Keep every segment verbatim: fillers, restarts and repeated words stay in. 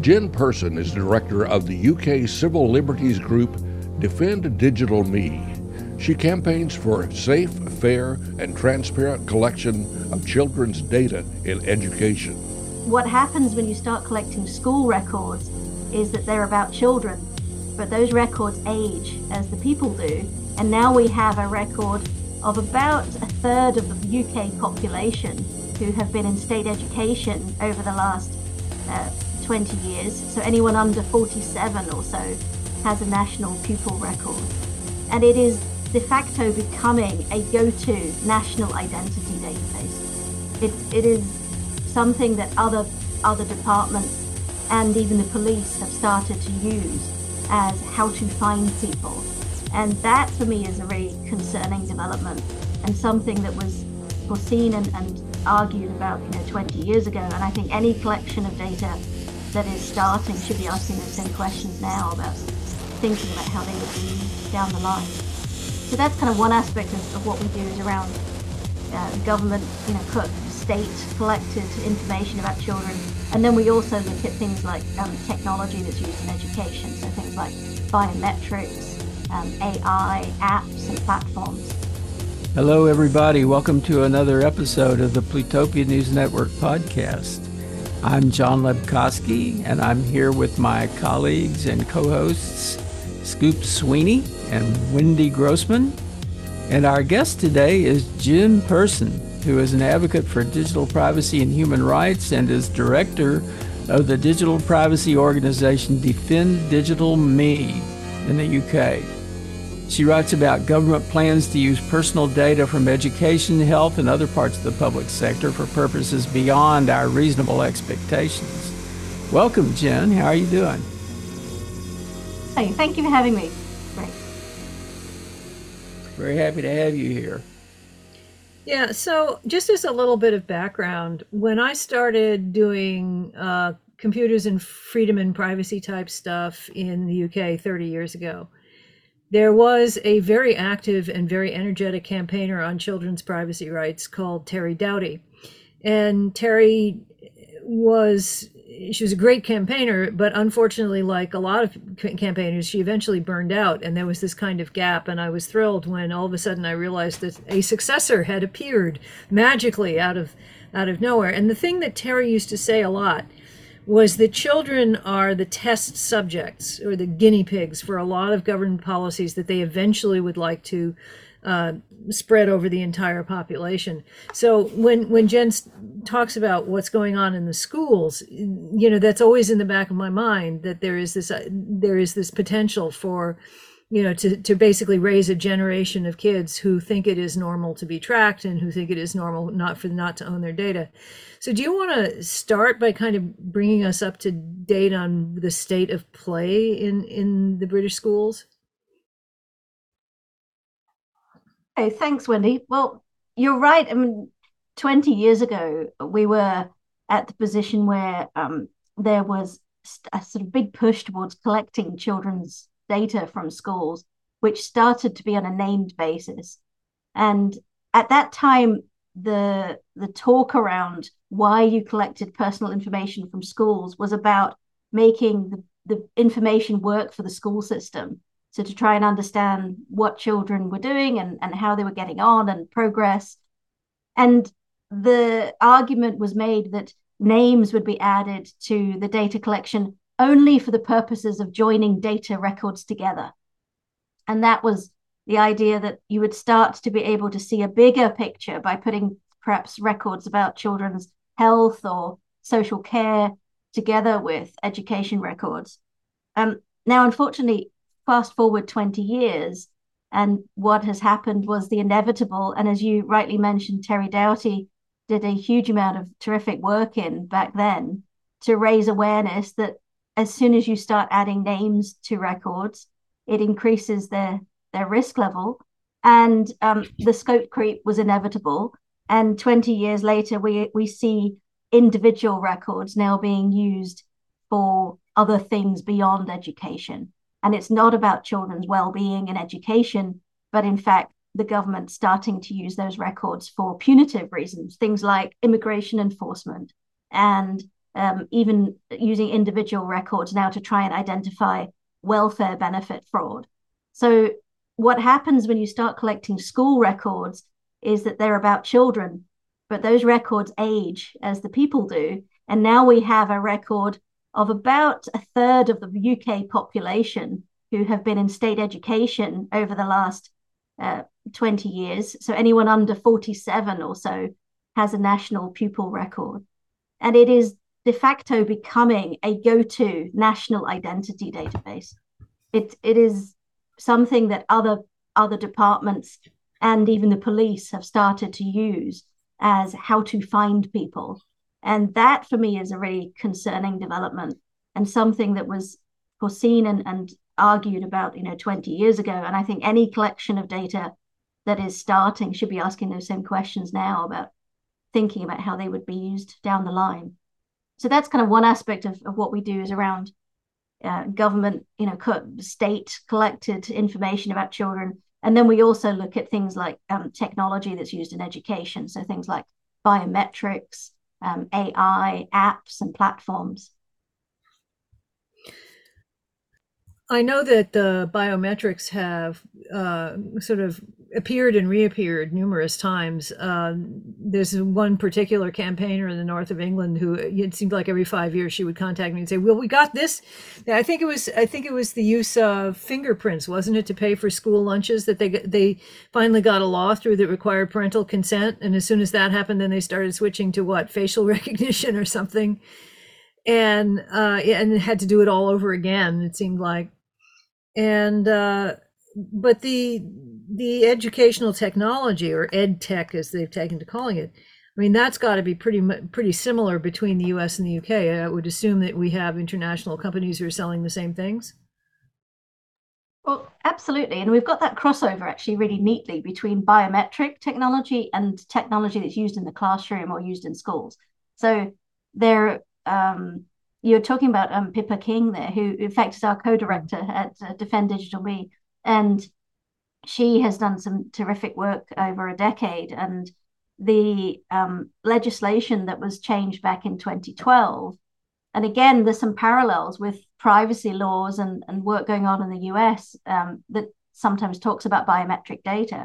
Jen Person is director of the U K civil liberties group Defend Digital Me. She campaigns for safe, fair, and transparent collection of children's data in education. What happens when you start collecting school records is that they're about children, but those records age as the people do. And now we have a record of about a third of the U K population who have been in state education over the last uh, twenty years. So anyone under forty-seven or so has a national pupil record. And it is de facto becoming a go-to national identity database. It, it is something that other, other departments and even the police have started to use as how to find people. And that for me is a really concerning development and something that was foreseen and, and argued about you know, twenty years ago. And I think any collection of data that is starting should be asking those same questions now about thinking about how they would be down the line. So that's kind of one aspect of, of what we do is around uh, government, you know, co- state collected information about children. And then we also look at things like um, technology that's used in education. So things like biometrics, um, A I, apps and platforms. Hello, everybody. Welcome to another episode of the Plutopia News Network podcast. I'm John Lebkowski, and I'm here with my colleagues and co-hosts, Scoop Sweeney and Wendy Grossman. And our guest today is Jen Person, who is an advocate for digital privacy and human rights and is director of the digital privacy organization Defend Digital Me in the U K. She writes about government plans to use personal data from education, health, and other parts of the public sector for purposes beyond our reasonable expectations. Welcome, Jen. How are you doing? Hey, thank you for having me. Great. Very happy to have you here. Yeah, so just as a little bit of background, when I started doing uh, computers and freedom and privacy type stuff in the U K thirty years ago, there was a very active and very energetic campaigner on children's privacy rights called Terry Doughty. And Terry was, she was a great campaigner, but unfortunately, like a lot of campaigners, she eventually burned out. And there was this kind of gap. And I was thrilled when all of a sudden I realized that a successor had appeared magically out of, out of nowhere. And the thing that Terry used to say a lot was that children are the test subjects or the guinea pigs for a lot of government policies that they eventually would like to uh, spread over the entire population. So when when Jen talks about what's going on in the schools, you know, that's always in the back of my mind, that there is this uh, there is this potential for, you know, to, to basically raise a generation of kids who think it is normal to be tracked and who think it is normal not for not to own their data. So do you want to start by kind of bringing us up to date on the state of play in, in the British schools? Hey, thanks, Wendy. Well, you're right. I mean, twenty years ago, we were at the position where um, there was a sort of big push towards collecting children's data from schools, which started to be on a named basis. And at that time, the the talk around why you collected personal information from schools was about making the, the information work for the school system. So to try and understand what children were doing and, and how they were getting on and progress. And the argument was made that names would be added to the data collection only for the purposes of joining data records together. And that was the idea that you would start to be able to see a bigger picture by putting perhaps records about children's health or social care together with education records. Um, now, unfortunately, fast forward twenty years, and what has happened was the inevitable. And as you rightly mentioned, Terry Doughty did a huge amount of terrific work in back then to raise awareness that as soon as you start adding names to records, it increases their, their risk level. And um, the scope creep was inevitable. And twenty years later, we, we see individual records now being used for other things beyond education. And it's not about children's well-being and education, but in fact, the government starting to use those records for punitive reasons, things like immigration enforcement and um, even using individual records now to try and identify welfare benefit fraud. So what happens when you start collecting school records is that they're about children, but those records age as the people do. And now we have a record of about a third of the U K population who have been in state education over the last uh, twenty years. So anyone under forty-seven or so has a national pupil record. And it is de facto becoming a go-to national identity database. It, it is something that other, other departments and even the police have started to use as how to find people. And that for me is a really concerning development and something that was foreseen and, and argued about, you know, twenty years ago. And I think any collection of data that is starting should be asking those same questions now about thinking about how they would be used down the line. So that's kind of one aspect of, of what we do is around uh, government, you know, co- state collected information about children. And then we also look at things like um, technology that's used in education. So things like biometrics, um, A I, apps and platforms. I know that the biometrics have uh, sort of appeared and reappeared numerous times. Uh, there's one particular campaigner in the north of England who it seemed like every five years she would contact me and say, "Well, we got this." I think it was I think it was the use of fingerprints, wasn't it, to pay for school lunches that they they finally got a law through that required parental consent, and as soon as that happened, then they started switching to what, facial recognition or something, and uh, and had to do it all over again. It seemed like. And uh, but the the educational technology, or ed tech as they've taken to calling it, I mean, that's got to be pretty pretty similar between the U S and the U K. I would assume that we have international companies who are selling the same things. Well, absolutely. And we've got that crossover actually really neatly between biometric technology and technology that's used in the classroom or used in schools. So there um you're talking about um, Pippa King there, who in fact is our co-director at uh, Defend Digital Me. And she has done some terrific work over a decade. And the um, legislation that was changed back in twenty twelve, and again, there's some parallels with privacy laws and, and work going on in the U S um, that sometimes talks about biometric data,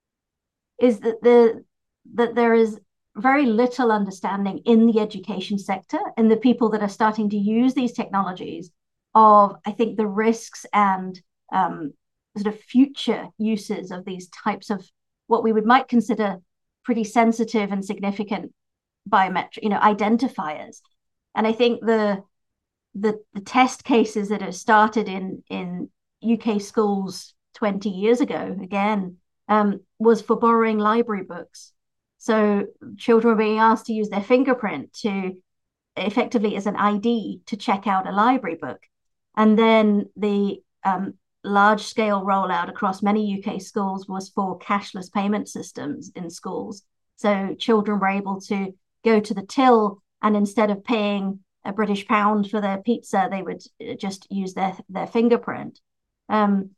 is that the that there is very little understanding in the education sector and the people that are starting to use these technologies of, I think, the risks and um, sort of future uses of these types of what we would might consider pretty sensitive and significant biometric, you know, identifiers. And I think the the, the test cases that have started in in U K schools twenty years ago, again, um, was for borrowing library books. So children were being asked to use their fingerprint to effectively as an I D to check out a library book. And then the um, large scale rollout across many U K schools was for cashless payment systems in schools. So children were able to go to the till, and instead of paying a British pound for their pizza, they would just use their, their fingerprint. Um,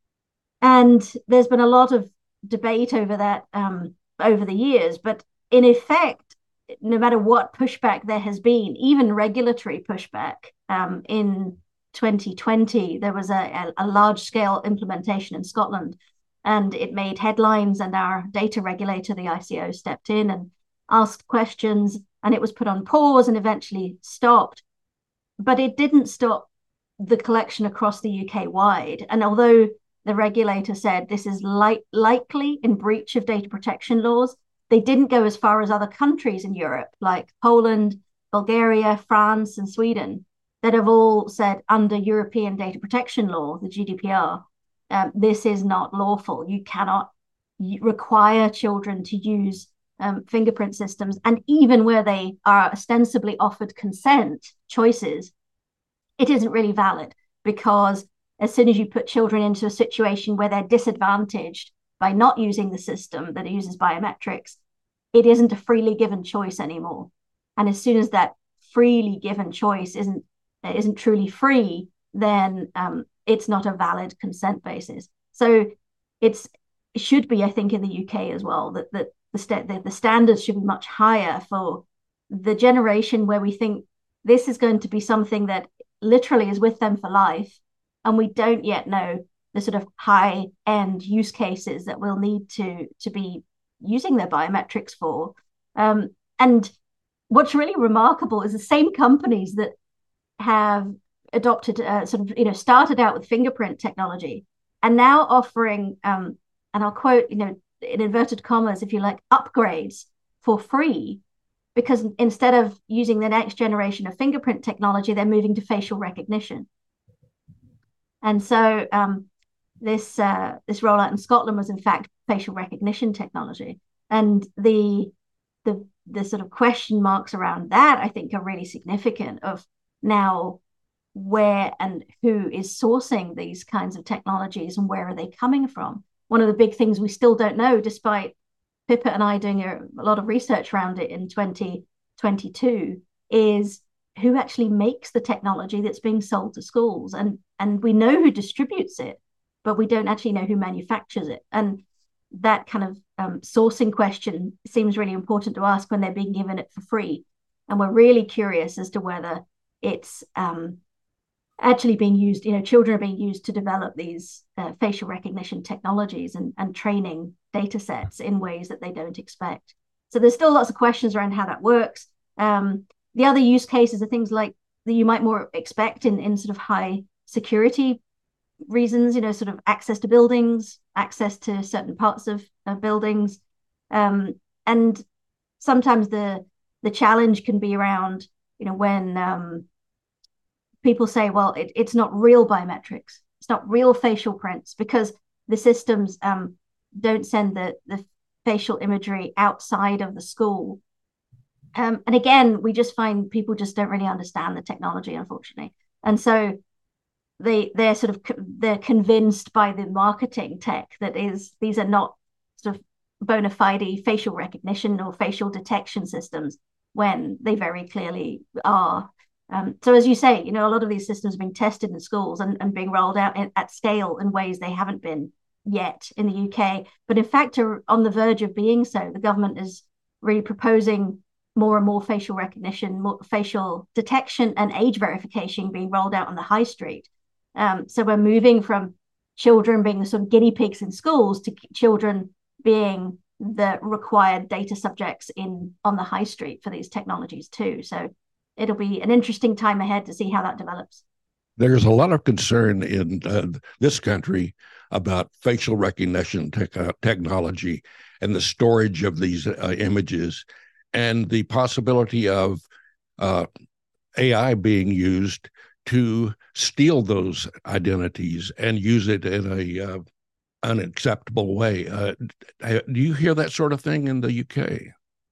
and there's been a lot of debate over that um, over the years, but in effect, no matter what pushback there has been, even regulatory pushback, um, in twenty twenty, there was a, a large-scale implementation in Scotland, and it made headlines, and our data regulator, the I C O, stepped in and asked questions, and it was put on pause and eventually stopped. But it didn't stop the collection across the U K-wide, and although the regulator said this is li- likely in breach of data protection laws, they didn't go as far as other countries in Europe, like Poland, Bulgaria, France, and Sweden, that have all said under European data protection law, the G D P R, um, this is not lawful. You cannot require children to use um, fingerprint systems. And even where they are ostensibly offered consent choices, it isn't really valid, because as soon as you put children into a situation where they're disadvantaged by not using the system that uses biometrics, it isn't a freely given choice anymore. And as soon as that freely given choice isn't isn't truly free, then um, it's not a valid consent basis. So it's it should be, I think, in the U K as well, that, that the, st- the the standards should be much higher for the generation where we think this is going to be something that literally is with them for life. And we don't yet know the sort of high end use cases that we'll need to, to be using their biometrics for. Um, and what's really remarkable is the same companies that have adopted, uh, sort of, you know, started out with fingerprint technology and now offering, um, and I'll quote, you know, in inverted commas, if you like, upgrades for free, because instead of using the next generation of fingerprint technology, they're moving to facial recognition. And so um, this uh, this rollout in Scotland was in fact facial recognition technology, and the the the sort of question marks around that I think are really significant. Of now, where and who is sourcing these kinds of technologies, and where are they coming from? One of the big things we still don't know, despite Pippa and I doing a, a lot of research around it in twenty twenty-two, is who actually makes the technology that's being sold to schools. And, and we know who distributes it, but we don't actually know who manufactures it. And that kind of um, sourcing question seems really important to ask when they're being given it for free. And we're really curious as to whether it's um, actually being used, you know, children are being used to develop these uh, facial recognition technologies and, and training data sets in ways that they don't expect. So there's still lots of questions around how that works. Um, the other use cases are things like that you might more expect in, in sort of high security reasons, you know, sort of access to buildings, access to certain parts of, of buildings. Um, and sometimes the the challenge can be around, you know, when um, people say, well, it, it's not real biometrics, it's not real facial prints, because the systems um, don't send the, the facial imagery outside of the school. Um, and again, we just find people just don't really understand the technology, unfortunately. And so they, they're sort of, they're convinced by the marketing tech that is, these are not sort of bona fide facial recognition or facial detection systems, when they very clearly are. Um, so as you say, you know, a lot of these systems are being tested in schools and, and being rolled out in, at scale in ways they haven't been yet in the U K. But in fact, are on the verge of being so. The government is really proposing more and more facial recognition, more facial detection and age verification being rolled out on the high street. Um, so we're moving from children being the sort of guinea pigs in schools to children being the required data subjects in on the high street for these technologies too. So it'll be an interesting time ahead to see how that develops. There's a lot of concern in uh, this country about facial recognition te- uh, technology and the storage of these uh, images, and the possibility of uh, A I being used to steal those identities and use it in a uh, unacceptable way. Uh, do you hear that sort of thing in the U K?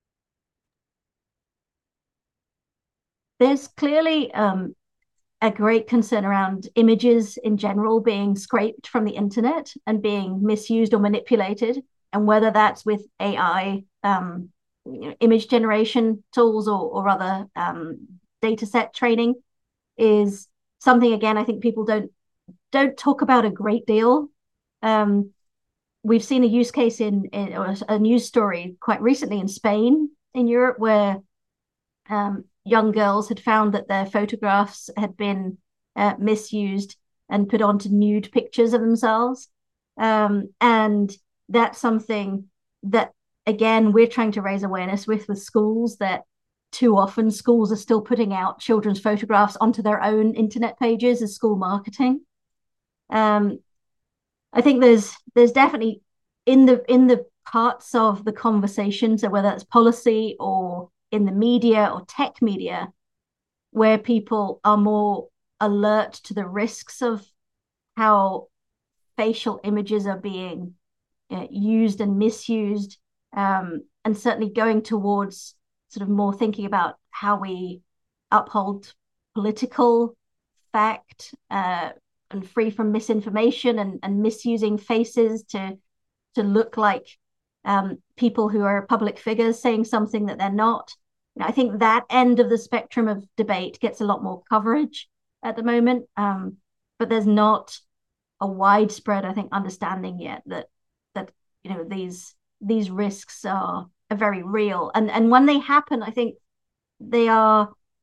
There's clearly um, a great concern around images in general being scraped from the internet and being misused or manipulated, and whether that's with A I um, you know, image generation tools or, or other um, data set training is something, again, I think people don't don't talk about a great deal. Um, we've seen a use case in, in or a news story quite recently in Spain, in Europe, where um, young girls had found that their photographs had been uh, misused and put onto nude pictures of themselves. Um, and that's something that, again, we're trying to raise awareness with with schools, that too often schools are still putting out children's photographs onto their own internet pages as school marketing. Um, I think there's there's definitely in the in the parts of the conversation, so whether it's policy or in the media or tech media, where people are more alert to the risks of how facial images are being uh, used and misused, um, and certainly going towards sort of more thinking about how we uphold political fact uh, and free from misinformation and, and misusing faces to to look like um, people who are public figures saying something that they're not. You know, I think that end of the spectrum of debate gets a lot more coverage at the moment, um, but there's not a widespread, I think, understanding yet that that you know these these risks are, are very real, and and when they happen, I think they are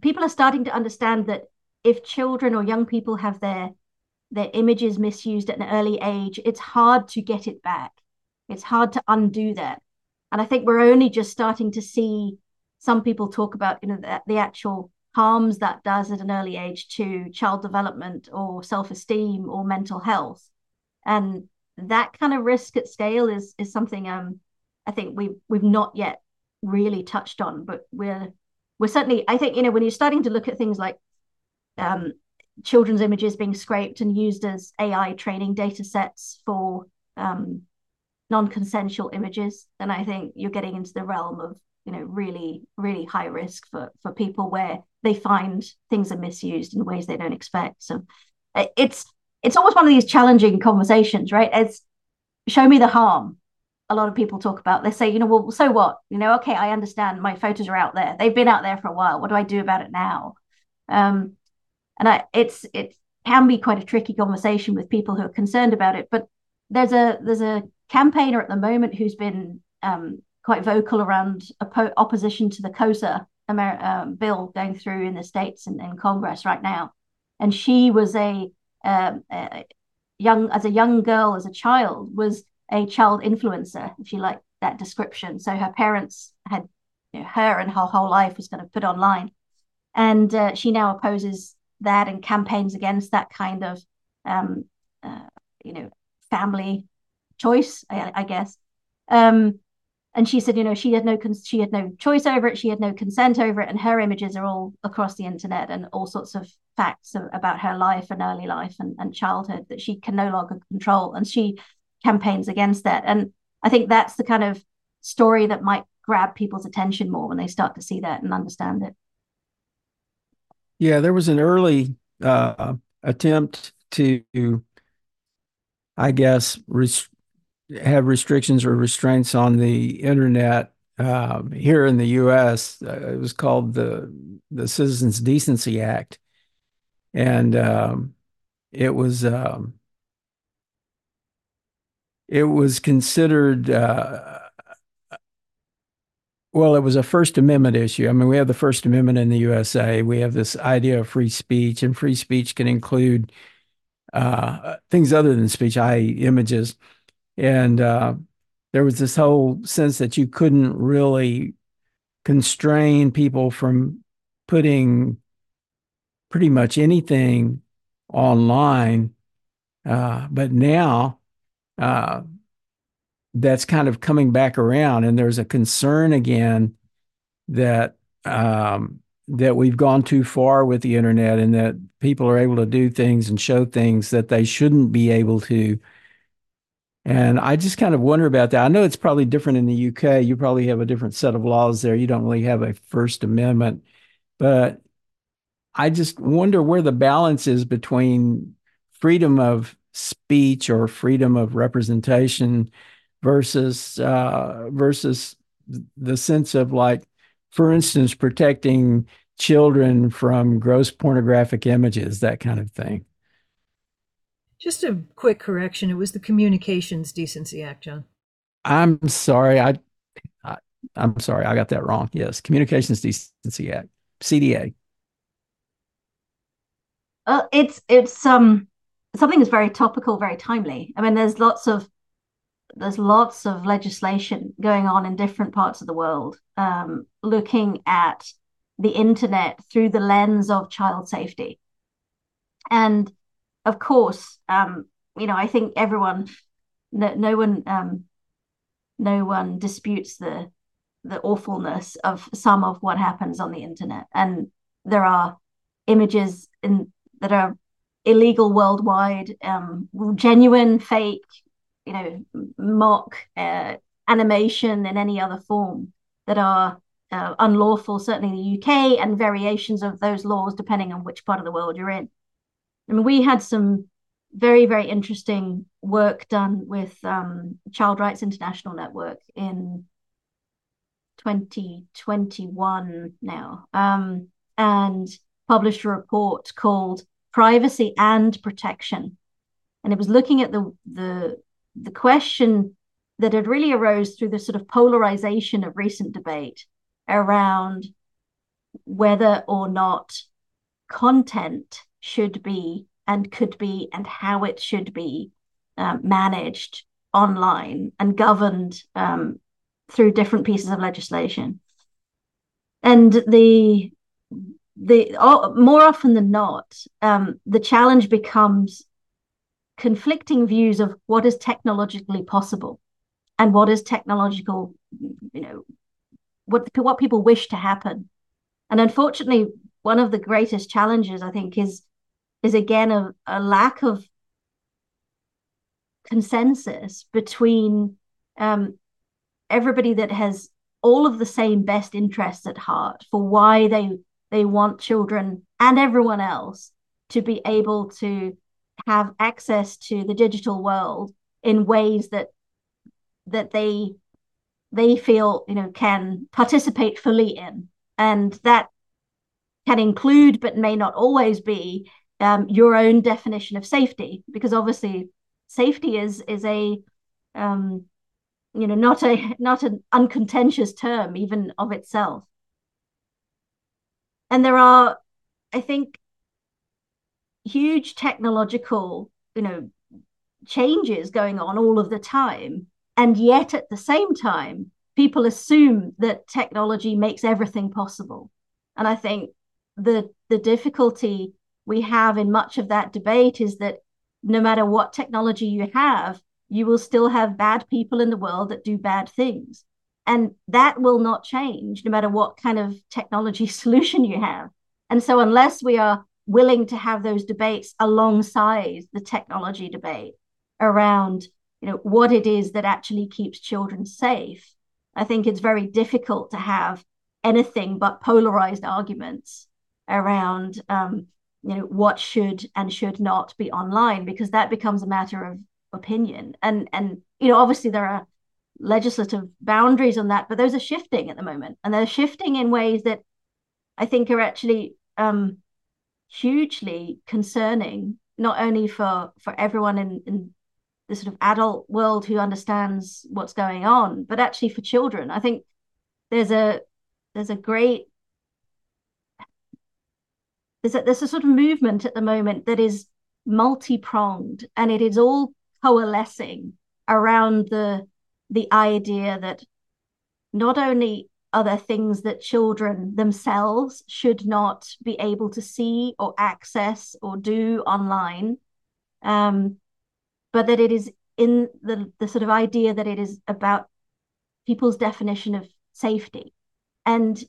people are starting to understand that if children or young people have their their images misused at an early age, it's hard to get it back. It's hard to undo that. And I think we're only just starting to see some people talk about, you know, the, the actual harms that does at an early age to child development or self-esteem or mental health. And that kind of risk at scale is is something um I think we've we've not yet really touched on, but we're we're certainly, I think, you know, when you're starting to look at things like um children's images being scraped and used as A I training data sets for um, non-consensual images, then I think you're getting into the realm of, you know, really, really high risk for, for people where they find things are misused in ways they don't expect. So it's it's almost one of these challenging conversations, right? It's show me the harm. A lot of people talk about, they say, you know, well, so what? You know, okay, I understand my photos are out there. They've been out there for a while. What do I do about it now? Um, And I, it's it can be quite a tricky conversation with people who are concerned about it. But there's a there's a campaigner at the moment who's been um, quite vocal around oppo- opposition to the COSA Amer- um, bill going through in the States and in Congress right now. And she was a, um, a young as a young girl, as a child, was a child influencer, if you like that description. So her parents had, you know, her and her whole life was kind of put online, and uh, she now opposes that and campaigns against that kind of um uh, you know family choice, I, I guess. Um and she said, you know, she had no con- she had no choice over it, she had no consent over it, and her images are all across the internet and all sorts of facts of, about her life and early life and, and childhood that she can no longer control, and she campaigns against that. And I think that's the kind of story that might grab people's attention more when they start to see that and understand it. Yeah, there was an early uh, attempt to, I guess, res- have restrictions or restraints on the internet um, here in the U S. Uh, it was called the the Citizens Decency Act, and um, it was um, it was considered. Uh, Well, it was a First Amendment issue. I mean, we have the First Amendment in the U S A. We have this idea of free speech, and free speech can include uh, things other than speech, that is images. And uh, there was this whole sense that you couldn't really constrain people from putting pretty much anything online. Uh, but now uh, that's kind of coming back around, and there's a concern again that um, that we've gone too far with the internet, and that people are able to do things and show things that they shouldn't be able to. And I just kind of wonder about that. I know it's probably different in the U K. You probably have a different set of laws there. You don't really have a First Amendment, but I just wonder where the balance is between freedom of speech or freedom of representation versus uh, versus the sense of, like, for instance, protecting children from gross pornographic images, that kind of thing. Just a quick correction. It was the Communications Decency Act, John. I'm sorry. I, I I'm sorry. I got that wrong. Yes, Communications Decency Act, C D A. Uh, it's it's um something that's very topical, very timely. I mean, there's lots of there's lots of legislation going on in different parts of the world, um, looking at the internet through the lens of child safety. And of course, um, you know, I think everyone, no, no one, um, no one disputes the the awfulness of some of what happens on the internet. And there are images in that are illegal worldwide, um, genuine, fake, you know, mock, uh, animation in any other form that are uh, unlawful, certainly in the U K, and variations of those laws depending on which part of the world you're in. I mean, we had some very, very interesting work done with um, Child Rights International Network in twenty twenty-one now, um, and published a report called Privacy and Protection. And it was looking at the the the question that had really arose through the sort of polarization of recent debate around whether or not content should be and could be and how it should be um, managed online and governed um, through different pieces of legislation. And the the oh, more often than not, um, the challenge becomes conflicting views of what is technologically possible and what is technological, you know, what what people wish to happen. And unfortunately, one of the greatest challenges, I think, is is again a, a lack of consensus between um, everybody that has all of the same best interests at heart for why they they want children and everyone else to be able to have access to the digital world in ways that that they they feel, you know, can participate fully in. And that can include, but may not always be, um, your own definition of safety, because obviously safety is is a um, you know, not a not an uncontentious term even of itself. And there are, I think, huge technological, you know, changes going on all of the time. And yet at the same time, people assume that technology makes everything possible. And I think the the difficulty we have in much of that debate is that no matter what technology you have, you will still have bad people in the world that do bad things. And that will not change no matter what kind of technology solution you have. And so unless we are willing to have those debates alongside the technology debate around, you know, what it is that actually keeps children safe, I think it's very difficult to have anything but polarized arguments around, um, you know, what should and should not be online, because that becomes a matter of opinion. And, and you know, obviously there are legislative boundaries on that, but those are shifting at the moment. And they're shifting in ways that I think are actually um, hugely concerning, not only for, for everyone in, in the sort of adult world who understands what's going on, but actually for children. I think there's a there's a great there's a, there's a sort of movement at the moment that is multi-pronged, and it is all coalescing around the the idea that not only are there things that children themselves should not be able to see or access or do online, um, but that it is in the, the sort of idea that it is about people's definition of safety, and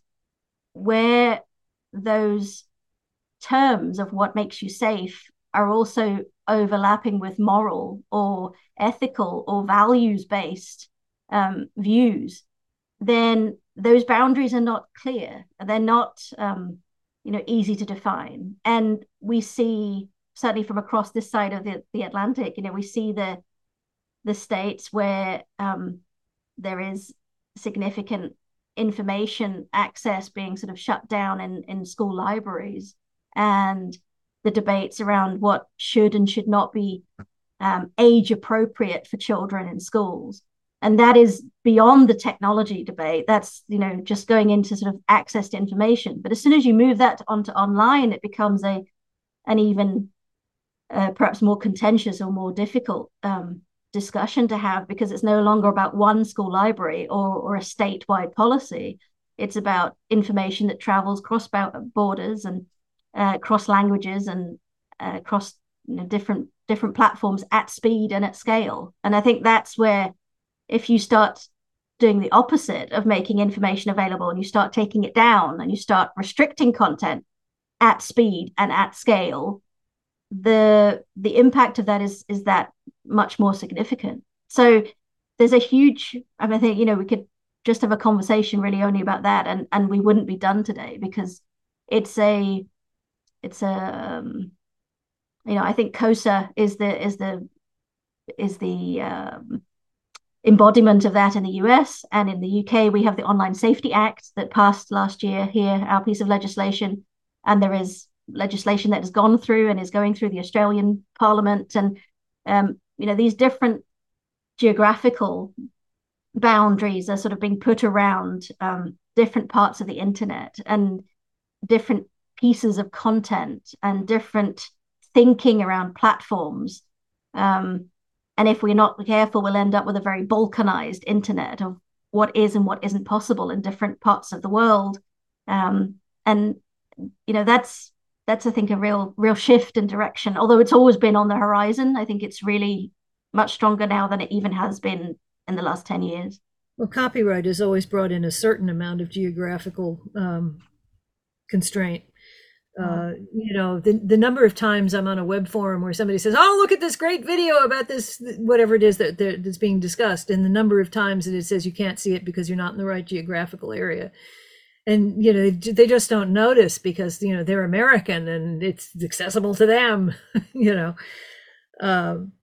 where those terms of what makes you safe are also overlapping with moral or ethical or values-based um, views, then those boundaries are not clear. They're not, um, you know, easy to define. And we see, certainly from across this side of the, the Atlantic, you know, we see the the states where um, there is significant information access being sort of shut down in, in school libraries, and the debates around what should and should not be um, age appropriate for children in schools. And that is beyond the technology debate. That's, you know, just going into sort of access to information. But as soon as you move that onto online, it becomes a an even uh, perhaps more contentious or more difficult um, discussion to have, because it's no longer about one school library or, or a statewide policy. It's about information that travels cross borders and uh, cross languages and uh, cross, you know, different different platforms at speed and at scale. And I think that's where, if you start doing the opposite of making information available and you start taking it down and you start restricting content at speed and at scale, the the impact of that is is that much more significant. So there's a huge, I mean, I think, you know, we could just have a conversation really only about that, and and we wouldn't be done today, because it's a it's a um, you know, I think COSA is the is the is the um, embodiment of that in the U S, and in the U K we have the Online Safety Act that passed last year here, our piece of legislation, and there is legislation that has gone through and is going through the Australian Parliament. And um, you know, these different geographical boundaries are sort of being put around um, different parts of the internet. And different pieces of content and different thinking around platforms. Um, and if we're not careful, we'll end up with a very balkanized internet of what is and what isn't possible in different parts of the world. Um, and, you know, that's, that's, I think, a real, real shift in direction. Although it's always been on the horizon, I think it's really much stronger now than it even has been in the last ten years. Well, copyright has always brought in a certain amount of geographical um, constraint. Uh, you know, the, the number of times I'm on a web forum where somebody says, oh, look at this great video about this, whatever it is that that's being discussed. And the number of times that it says you can't see it because you're not in the right geographical area. And, you know, they just don't notice because, you know, they're American and it's accessible to them, you know. Um,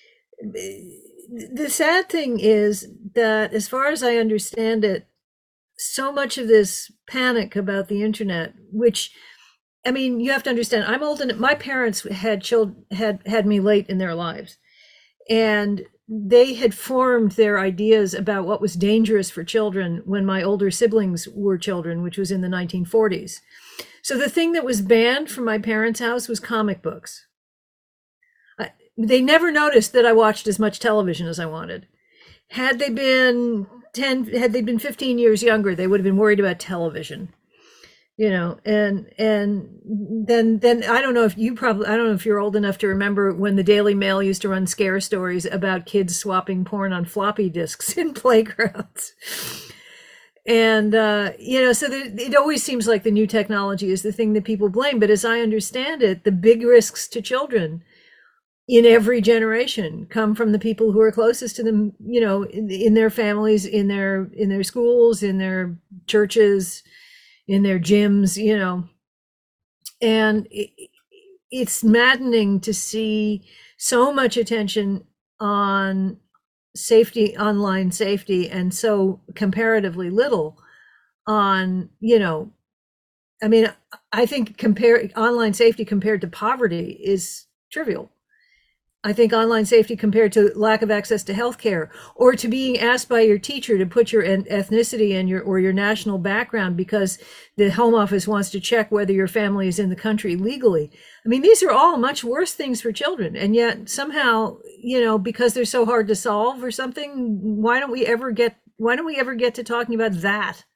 the sad thing is that, as far as I understand it, so much of this panic about the internet, which, I mean, you have to understand, I'm old, and my parents had children, had had me late in their lives, and they had formed their ideas about what was dangerous for children when my older siblings were children, which was in the nineteen forties. So the thing that was banned from my parents' house was comic books. I, they never noticed that I watched as much television as I wanted. Had they been ten, had they been fifteen years younger, they would have been worried about television. You know, and and then then I don't know if you probably I don't know if you're old enough to remember when the Daily Mail used to run scare stories about kids swapping porn on floppy disks in playgrounds. And uh, you know, so there, it always seems like the new technology is the thing that people blame. But as I understand it, the big risks to children in every generation come from the people who are closest to them. You know, in, in their families, in their in their schools, in their churches, in their gyms, you know. And it, it's maddening to see so much attention on safety, online safety, and so comparatively little on, you know, I mean, I think compare online safety compared to poverty is trivial. I think online safety compared to lack of access to healthcare, or to being asked by your teacher to put your ethnicity and your or your national background because the Home Office wants to check whether your family is in the country legally. I mean, these are all much worse things for children. And yet somehow, you know, because they're so hard to solve or something, why don't we ever get why don't we ever get to talking about that?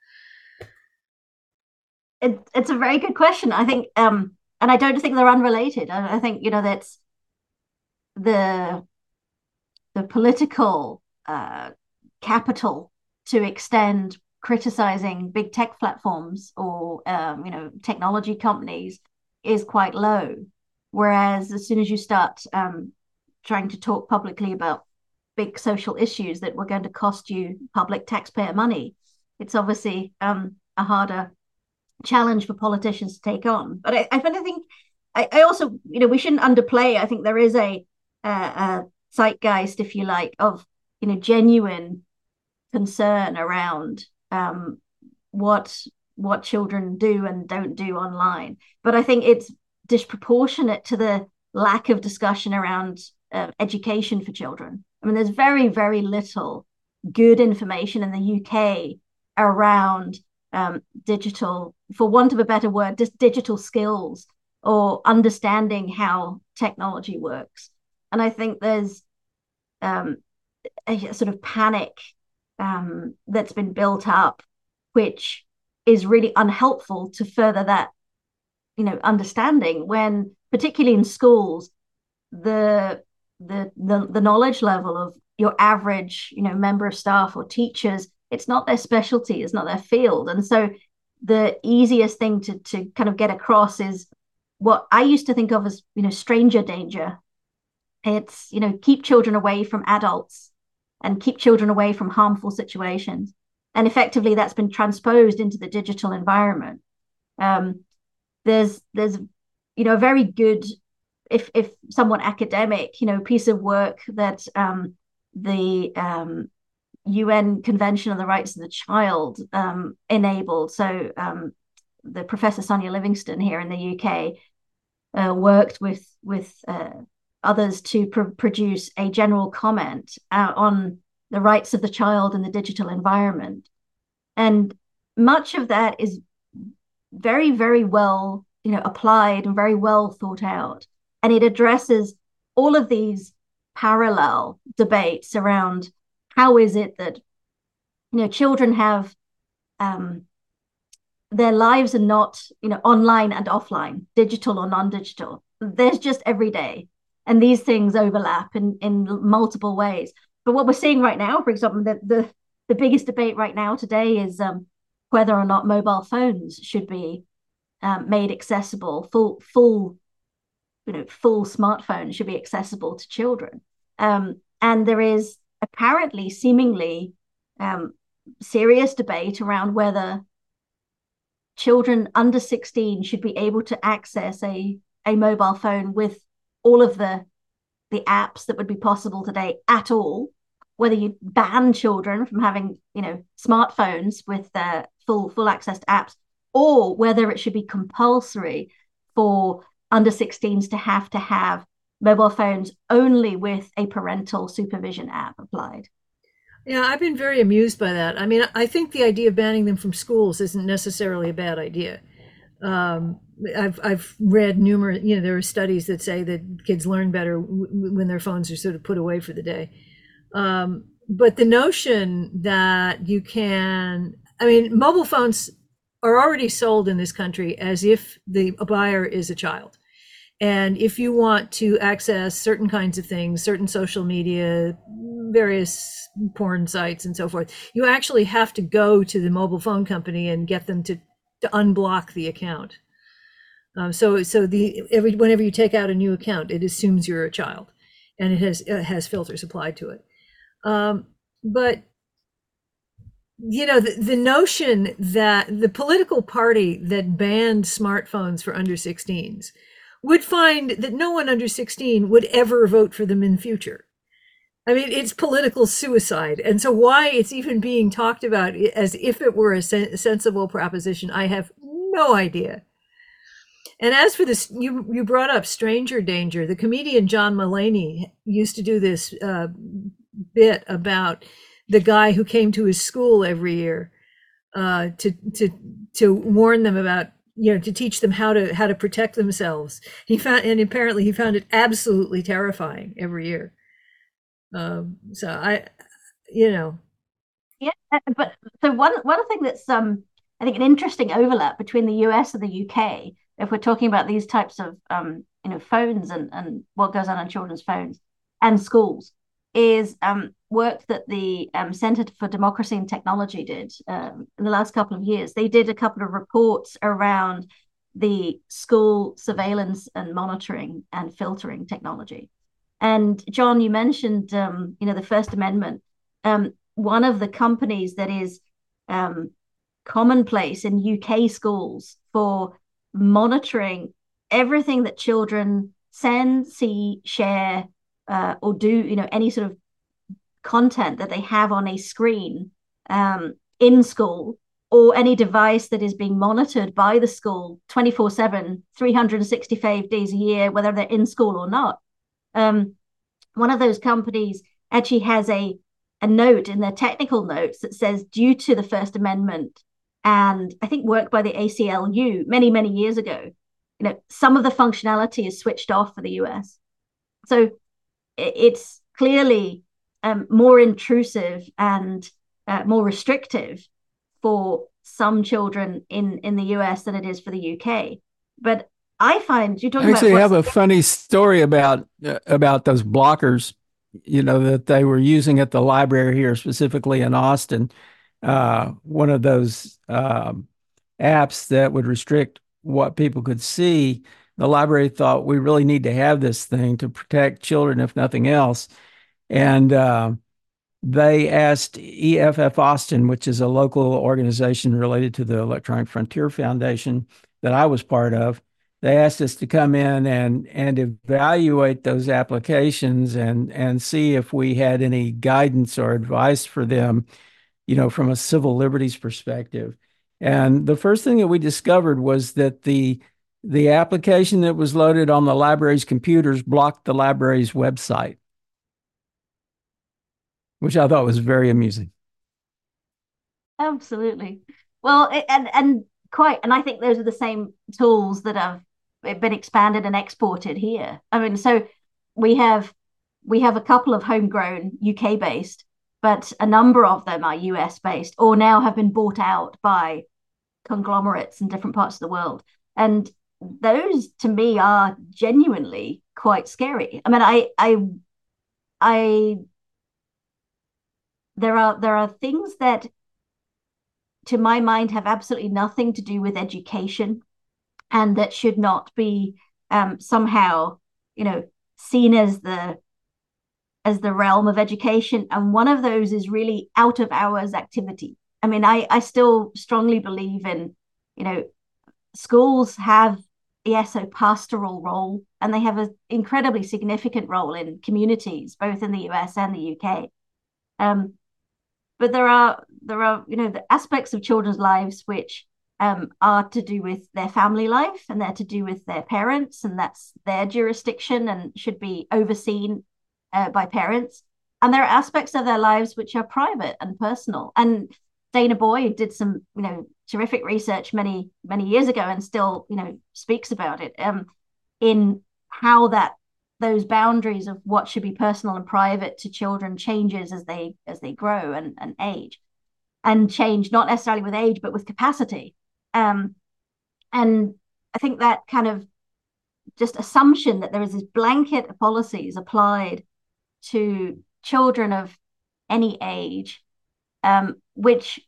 It, it's a very good question. I think, um, and I don't think they're unrelated. I, I think, you know, that's the the political uh, capital to extend criticizing big tech platforms or um, you know, technology companies is quite low. Whereas as soon as you start um, trying to talk publicly about big social issues that were going to cost you public taxpayer money, it's obviously um, a harder challenge for politicians to take on. But I, I think I, I also, you know, we shouldn't underplay. I think there is a Uh, uh, zeitgeist, if you like, of, you know, genuine concern around um, what what children do and don't do online. But I think it's disproportionate to the lack of discussion around uh, education for children. I mean, there's very, very little good information in the U K around um, digital, for want of a better word, just digital skills or understanding how technology works. And I think there's um, a sort of panic um, that's been built up, which is really unhelpful to further that, you know, understanding. When, particularly in schools, the the the, the knowledge level of your average, you know, member of staff or teachers, it's not their specialty, it's not their field, and so the easiest thing to to kind of get across is what I used to think of as, you know, stranger danger. It's, you know, keep children away from adults and keep children away from harmful situations. And effectively, that's been transposed into the digital environment. Um, there's, there's, you know, a very good, if if somewhat academic, you know, piece of work that um, the um, U N Convention on the Rights of the Child um, enabled. So um, the Professor Sonia Livingston here in the U K uh, worked with with uh, others to pr- produce a general comment uh, on the rights of the child in the digital environment. And much of that is very, very well, you know, applied and very well thought out. And it addresses all of these parallel debates around how is it that, you know, children have um, their lives are not, you know, online and offline, digital or non-digital. There's just every day. And these things overlap in, in multiple ways. But what we're seeing right now, for example, the, the, the biggest debate right now today is um, whether or not mobile phones should be um, made accessible, full, full, you know, full smartphones should be accessible to children. Um, and there is apparently, seemingly, um, serious debate around whether children under sixteen should be able to access a, a mobile phone with all of the, the apps that would be possible today at all, whether you ban children from having, you know, smartphones with uh, full, full access to apps, or whether it should be compulsory for under sixteens to have to have mobile phones only with a parental supervision app applied. Yeah, I've been very amused by that. I mean, I think the idea of banning them from schools isn't necessarily a bad idea. Um, I've I've read numerous, you know, there are studies that say that kids learn better w- when their phones are sort of put away for the day. Um, but the notion that you can, I mean, mobile phones are already sold in this country as if the buyer is a child. And if you want to access certain kinds of things, certain social media, various porn sites and so forth, you actually have to go to the mobile phone company and get them to, to unblock the account. Um, so so the every whenever you take out a new account, it assumes you're a child, and it has it has filters applied to it. Um, but you know, the, the notion that the political party that banned smartphones for under sixteens would find that no one under sixteen would ever vote for them in the future. I mean, it's political suicide. And so why it's even being talked about as if it were a sen- sensible proposition, I have no idea. And as for this, you, you brought up stranger danger. The comedian John Mulaney used to do this uh, bit about the guy who came to his school every year uh, to, to, to warn them about, you know, to teach them how to how to protect themselves. He found, and apparently he found it absolutely terrifying every year. Um, so I, you know, yeah. But so one one thing that's um I think an interesting overlap between the U S and the U K, if we're talking about these types of um you know phones and and what goes on on children's phones and schools, is um work that the um, Center for Democracy and Technology did um, in the last couple of years. They did a couple of reports around the school surveillance and monitoring and filtering technology. And John, you mentioned, um, you know, the First Amendment. Um, one of the companies that is um, commonplace in U K schools for monitoring everything that children send, see, share, uh, or do, you know, any sort of content that they have on a screen um, in school, or any device that is being monitored by the school twenty-four seven, three hundred sixty-five days a year, whether they're in school or not. Um, one of those companies actually has a, a note in their technical notes that says, due to the First Amendment, and I think worked by the A C L U many, many years ago, you know, some of the functionality is switched off for the U S. So it's clearly um, more intrusive and uh, more restrictive for some children in, in the U S than it is for the U K. But I find you're talking I actually about have a funny story about uh, about those blockers, you know, that they were using at the library here, specifically in Austin. Uh, one of those um, apps that would restrict what people could see. The library thought we really need to have this thing to protect children, if nothing else. And uh, they asked E F F Austin, which is a local organization related to the Electronic Frontier Foundation that I was part of. They asked us to come in and and evaluate those applications and and see if we had any guidance or advice for them, you know, from a civil liberties perspective. And the first thing that we discovered was that the the application that was loaded on the library's computers blocked the library's website, which I thought was very amusing. absolutely. Well, and and quite, and I think those are the same tools that have been expanded and exported here. I mean, so we have we have a couple of homegrown U K based, but a number of them are U S based or now have been bought out by conglomerates in different parts of the world. And those to me are genuinely quite scary. I mean, I I I there are there are things that to my mind have absolutely nothing to do with education and that should not be um, somehow, you know, seen as the as the realm of education. And one of those is really out of hours activity. I mean, I, I still strongly believe in, you know, schools have, yes, a pastoral role, and they have an incredibly significant role in communities, both in the U S and the U K. Um, but there are, there are, you know, the aspects of children's lives which um, are to do with their family life, and they're to do with their parents, and that's their jurisdiction and should be overseen uh, by parents. And there are aspects of their lives which are private and personal. And Dana Boyd did some, you know, terrific research many, many years ago, and still, you know, speaks about it um, in how that those boundaries of what should be personal and private to children changes as they as they grow and, and age, and change not necessarily with age but with capacity. Um, and I think that kind of just assumption that there is this blanket of policies applied to children of any age, um, which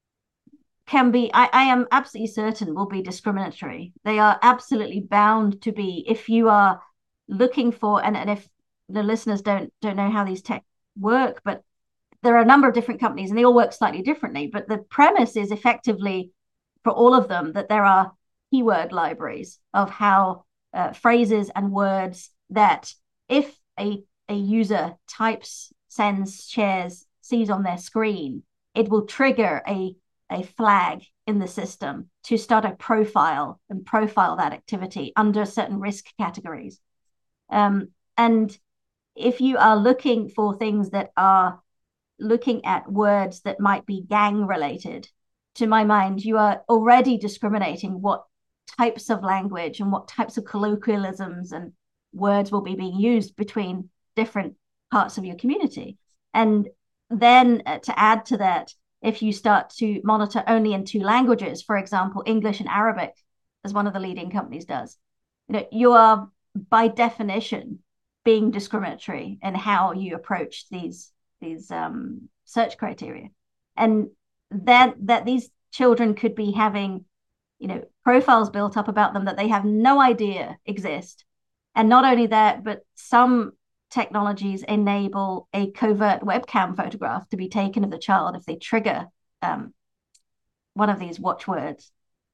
can be, I, I am absolutely certain will be discriminatory. They are absolutely bound to be, if you are looking for, and, and if the listeners don't don't know how these tech work, but there are a number of different companies and they all work slightly differently. But the premise is effectively for all of them that there are keyword libraries of how uh, phrases and words that if a, a user types, sends, shares, sees on their screen, it will trigger a, a flag in the system to start a profile and profile that activity under certain risk categories. Um, and if you are looking for things that are looking at words that might be gang related, to my mind, you are already discriminating what types of language and what types of colloquialisms and words will be being used between different parts of your community. And then uh, to add to that, if you start to monitor only in two languages, for example, English and Arabic, as one of the leading companies does, you know, you are by definition being discriminatory in how you approach these these um, search criteria. And that that these children could be having, you know, profiles built up about them that they have no idea exist. And not only that, but some technologies enable a covert webcam photograph to be taken of the child if they trigger um, one of these watchwords.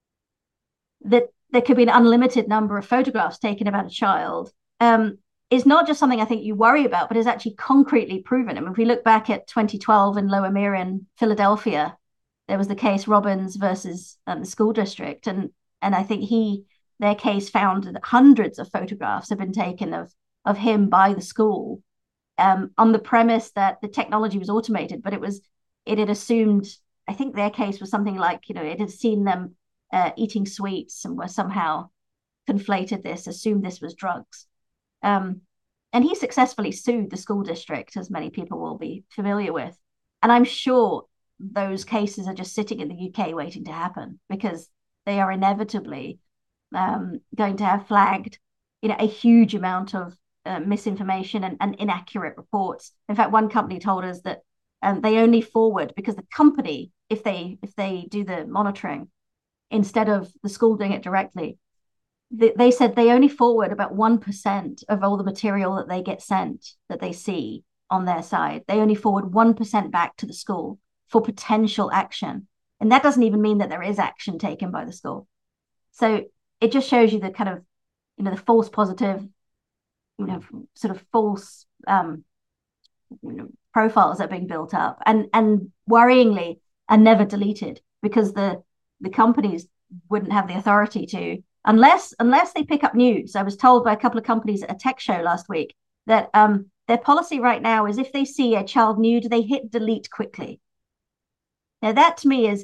That there could be an unlimited number of photographs taken about a child um, is not just something I think you worry about, but is actually concretely proven. I mean, if we look back at twenty twelve in Lower Merion, Philadelphia, there was the case Robbins versus um, the school district. And, and I think he, their case found that hundreds of photographs have been taken of, of him by the school um, on the premise that the technology was automated, but it was, it had assumed, I think their case was something like, you know, it had seen them uh, eating sweets and were somehow conflated this, assumed this was drugs. Um, and he successfully sued the school district, as many people will be familiar with. And I'm sure those cases are just sitting in the U K waiting to happen, because they are inevitably um, going to have flagged, you know, a huge amount of uh, misinformation and, and inaccurate reports. In fact, one company told us that um, they only forward, because the company, if they if they do the monitoring instead of the school doing it directly, they, they said they only forward about one percent of all the material that they get sent, that they see on their side. They only forward one percent back to the school for potential action. And that doesn't even mean that there is action taken by the school. So it just shows you the kind of, you know, the false positive, you know, sort of false um, you know, profiles that are being built up, and and worryingly are never deleted, because the the companies wouldn't have the authority to, unless unless they pick up news. I was told by a couple of companies at a tech show last week that um, their policy right now is if they see a child nude, they hit delete quickly. Now that to me is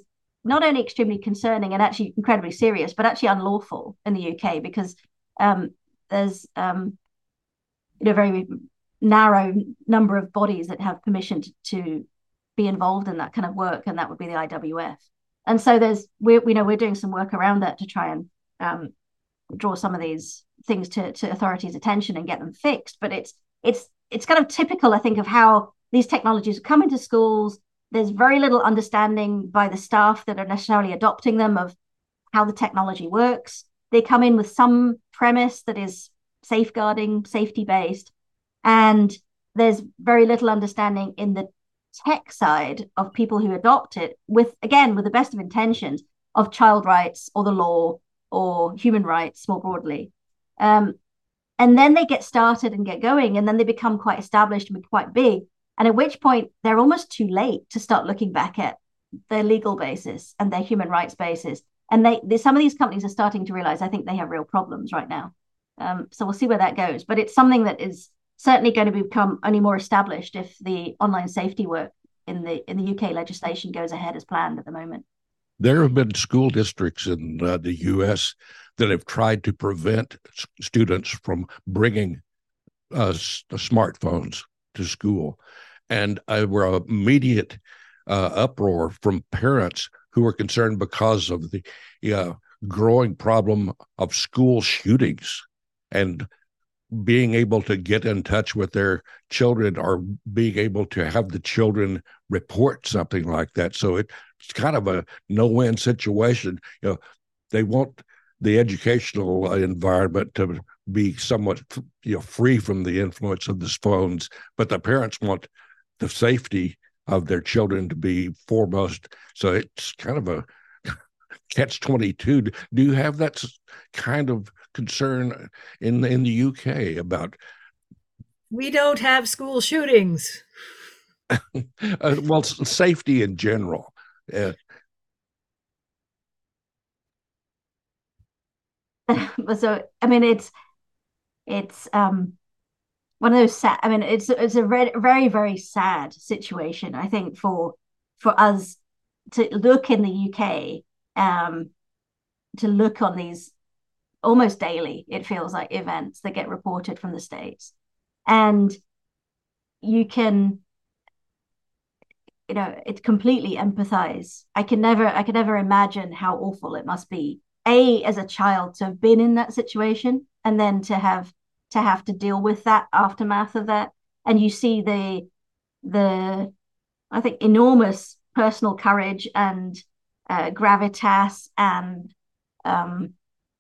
not only extremely concerning and actually incredibly serious, but actually unlawful in the U K, because um, there's um, you know, a very narrow number of bodies that have permission to, to be involved in that kind of work, and that would be the I W F. And so there's we we know we're doing some work around that to try and um, draw some of these things to, to authorities' attention and get them fixed. But it's it's it's kind of typical, I think, of how these technologies come into schools. There's very little understanding by the staff that are necessarily adopting them of how the technology works. They come in with some premise that is safeguarding, safety-based, and there's very little understanding in the tech side of people who adopt it with, again, with the best of intentions, of child rights or the law or human rights more broadly. Um, and then they get started and get going, and then they become quite established and quite big. And at which point they're almost too late to start looking back at their legal basis and their human rights basis. And they, they some of these companies are starting to realize, I think, they have real problems right now. Um, so we'll see where that goes. But it's something that is certainly going to become only more established if the online safety work in the in the U K legislation goes ahead as planned at the moment. There have been school districts in uh, the U S that have tried to prevent s- students from bringing uh, s- smartphones to school. And uh, were an immediate uh, uproar from parents who were concerned because of the uh, growing problem of school shootings, and being able to get in touch with their children, or being able to have the children report something like that. So it, it's kind of a no-win situation. You know, they want the educational environment to be somewhat, you know, free from the influence of the phones, but the parents want the safety of their children to be foremost. So it's kind of a catch twenty-two. Do you have that kind of concern in in the U K about? We don't have school shootings. uh, well, safety in general. Uh, so I mean, it's it's um one of those sad. I mean, it's it's a very very very sad situation, I think, for for us to look in the U K, um, to look on these almost daily, it feels like, events that get reported from the States, and you can, you know, it's completely empathize. I can never, I can never imagine how awful it must be, A, as a child, to have been in that situation, and then to have to have to deal with that aftermath of that. And you see the the I think enormous personal courage and uh, gravitas and um,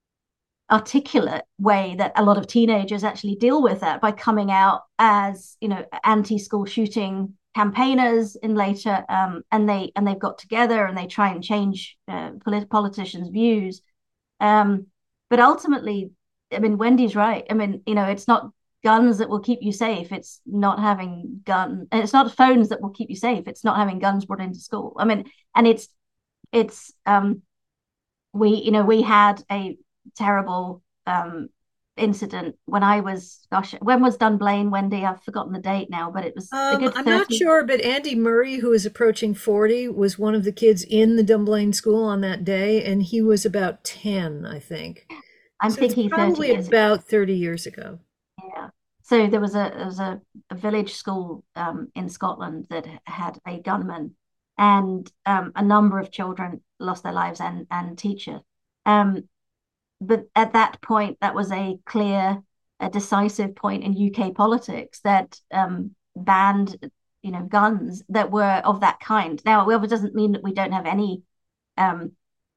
articulate way that a lot of teenagers actually deal with that, by coming out as, you know, anti-school shooting campaigners in later, um, and they and they've got together and they try and change uh, polit- politicians' views. Um, but ultimately, I mean, Wendy's right. I mean, you know, it's not guns that will keep you safe. It's not having gun, and it's not phones that will keep you safe. It's not having guns brought into school. I mean, and it's it's um, we you know we had a terrible um incident when I was, gosh, when was Dunblane, Wendy? I've forgotten the date now, but it was a Um, good I'm thirty. not sure, but Andy Murray, who is approaching forty, was one of the kids in the Dunblane school on that day, and he was about ten, I think. I'm So it's thinking thirty probably years ago. about thirty years ago. Yeah. So there was a there was a, a village school um, in Scotland that had a gunman, and um, a number of children lost their lives, and and teacher. Um, but at that point, that was a clear, a decisive point in U K politics that um, banned, you know, guns that were of that kind. Now, it doesn't mean that we don't have any um,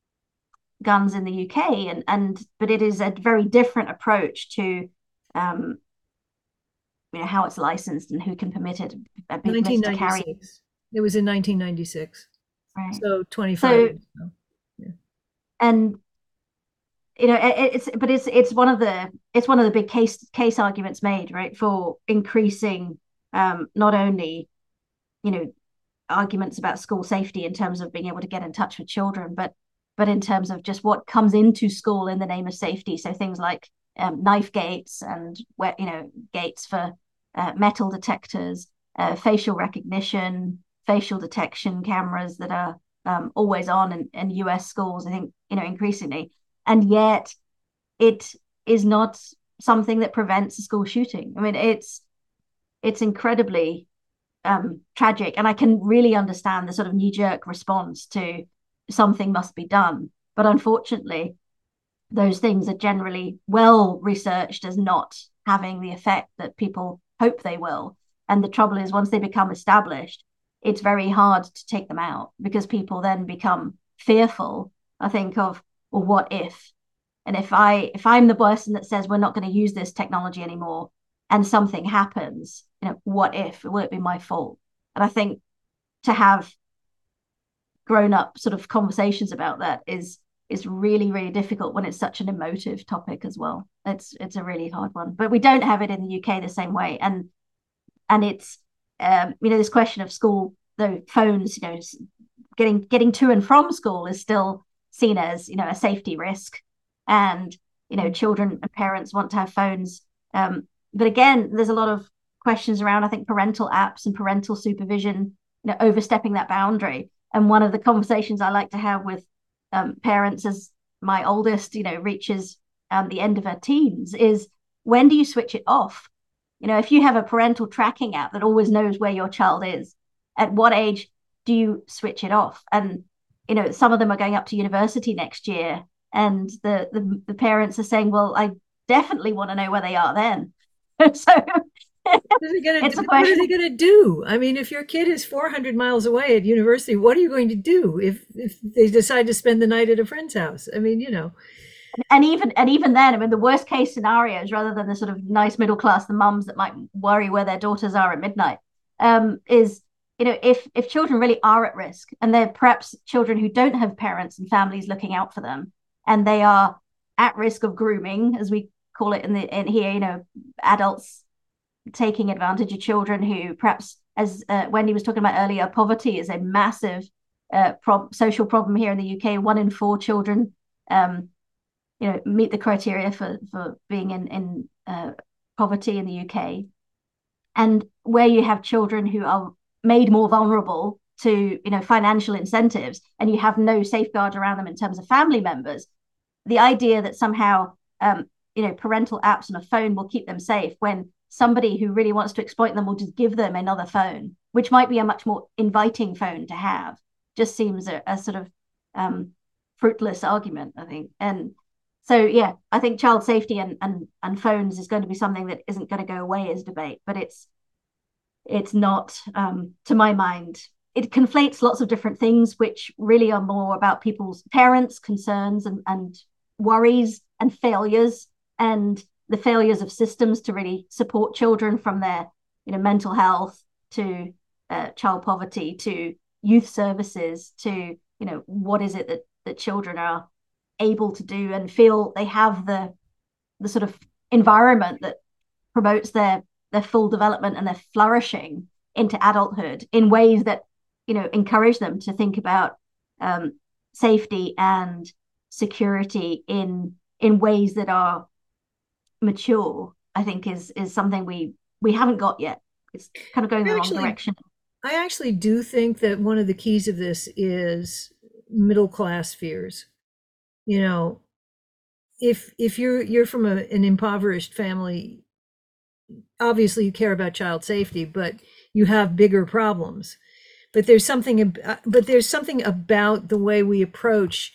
guns in the U K, and and but it is a very different approach to um, you know, how it's licensed and who can permit it, uh, be permitted to carry. nineteen ninety-six. It was in nineteen ninety-six. Right. So twenty-five So, years ago. Yeah. and you know, it, it's but it's it's one of the it's one of the big case case arguments made, right, for increasing um, not only, you know, arguments about school safety in terms of being able to get in touch with children, but but in terms of just what comes into school in the name of safety. So things like um, knife gates, and where, you know, gates for uh, metal detectors, uh, facial recognition, facial detection cameras that are um, always on in, in U S schools, I think, you know, increasingly. And yet it is not something that prevents a school shooting. I mean, it's it's incredibly um, tragic. And I can really understand the sort of knee-jerk response to something must be done. But unfortunately, those things are generally well researched as not having the effect that people hope they will. And the trouble is, once they become established, it's very hard to take them out, because people then become fearful, I think, of, well, what if? And if I if I'm the person that says we're not going to use this technology anymore, and something happens, you know, what if? Will it be my fault? And I think to have grown up sort of conversations about that is is really, really difficult when it's such an emotive topic as well. It's it's a really hard one. But we don't have it in the U K the same way. And and it's um, you know, this question of school, the phones, you know, getting getting to and from school is still seen as, you know, a safety risk. And, you know, children and parents want to have phones. Um, but again, there's a lot of questions around, I think, parental apps and parental supervision, you know, overstepping that boundary. And one of the conversations I like to have with um, parents as my oldest, you know, reaches um, the end of her teens is, when do you switch it off? You know, if you have a parental tracking app that always knows where your child is, at what age do you switch it off? And, you know, some of them are going up to university next year. And the, the the parents are saying, well, I definitely want to know where they are then. So what are they going to do? What are they going to do? I mean, if your kid is four hundred miles away at university, what are you going to do if if they decide to spend the night at a friend's house? I mean, you know. And even and even then, I mean, the worst case scenarios, rather than the sort of nice middle class, the mums that might worry where their daughters are at midnight, um, is, you know, if if children really are at risk, and they're perhaps children who don't have parents and families looking out for them, and they are at risk of grooming, as we call it in the in here, you know, adults taking advantage of children who perhaps, as uh, Wendy was talking about earlier, poverty is a massive uh, prob- social problem here in the U K. One in four children, um, you know, meet the criteria for for being in in uh, poverty in the U K. And where you have children who are made more vulnerable to, you know, financial incentives, and you have no safeguard around them in terms of family members, the idea that somehow, um, you know, parental apps on a phone will keep them safe, when somebody who really wants to exploit them will just give them another phone, which might be a much more inviting phone to have, just seems a, a sort of um, fruitless argument, I think. And so, yeah, I think child safety and, and, and phones is going to be something that isn't going to go away as debate, but it's, it's not, um, to my mind, it conflates lots of different things, which really are more about people's parents' concerns and, and worries and failures, and the failures of systems to really support children, from their, you know, mental health to uh, child poverty to youth services to, you know, what is it that, that children are able to do and feel they have the the sort of environment that promotes their their full development and their flourishing into adulthood in ways that, you know, encourage them to think about um, safety and security in in ways that are mature, I think is is something we we haven't got yet. It's kind of going the Actually, wrong direction. I actually do think that one of the keys of this is middle class fears. You know, if if you're you're from a, an impoverished family, obviously you care about child safety, but you have bigger problems. But there's something but there's something about the way we approach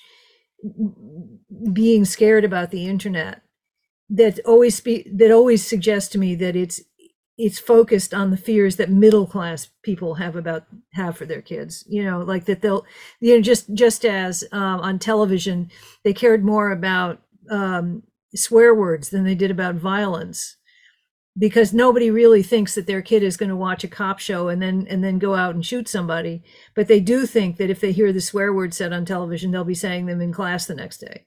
being scared about the internet that always spe- that always suggests to me that it's it's focused on the fears that middle class people have about have for their kids. You know, like that they'll, you know, just just as um, on television they cared more about um, swear words than they did about violence, because nobody really thinks that their kid is going to watch a cop show and then and then go out and shoot somebody, but they do think that if they hear the swear word said on television, they'll be saying them in class the next day.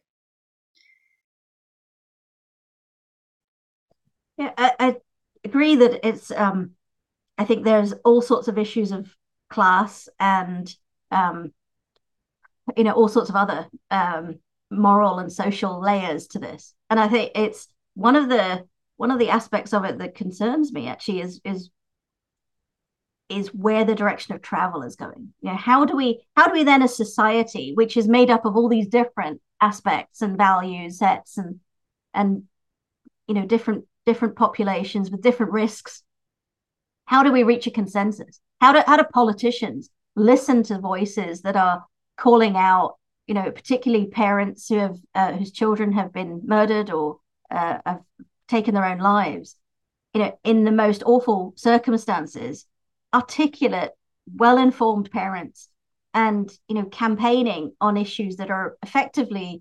Yeah, I, I agree that it's um I think there's all sorts of issues of class and um you know, all sorts of other um moral and social layers to this. And I think it's one of the one of the aspects of it that concerns me actually is is is where the direction of travel is going. You know, how do we how do we then, as society, which is made up of all these different aspects and value sets and and you know different different populations with different risks, how do we reach a consensus? How do how do politicians listen to voices that are calling out, you know, particularly parents who have uh, whose children have been murdered or uh, have taken their own lives, you know, in the most awful circumstances, articulate, well-informed parents, and you know, campaigning on issues that are effectively,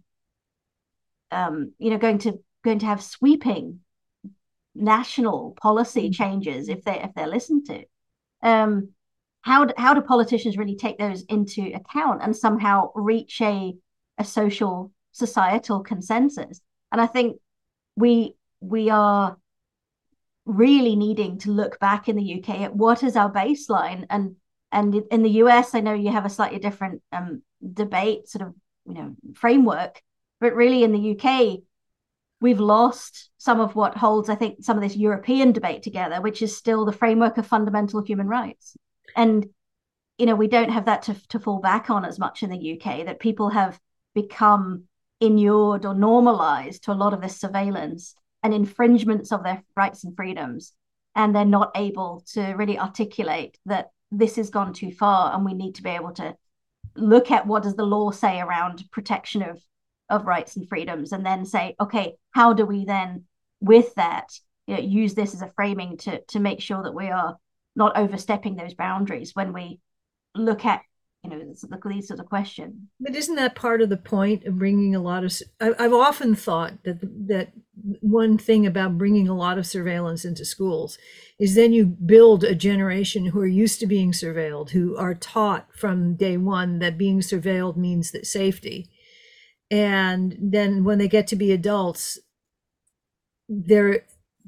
um, you know, going to going to have sweeping national policy changes if they if they're listened to. Um, how do, how do politicians really take those into account and somehow reach a a social societal consensus? And I think we we are really needing to look back in the U K at what is our baseline, and and in the U S I know you have a slightly different um, debate sort of, you know, framework, but really in the U K we've lost some of what holds, I think, some of this European debate together, which is still the framework of fundamental human rights. And you know, we don't have that to, to fall back on as much in the U K, that people have become inured or normalized to a lot of this surveillance and infringements of their rights and freedoms, and they're not able to really articulate that this has gone too far and we need to be able to look at what does the law say around protection of of rights and freedoms, and then say, okay, how do we then with that, you know, use this as a framing to to make sure that we are not overstepping those boundaries when we look at, you know, these sort of questions. But isn't that part of the point of bringing a lot of, I've often thought that that one thing about bringing a lot of surveillance into schools is then you build a generation who are used to being surveilled, who are taught from day one that being surveilled means that safety. And then when they get to be adults, they're,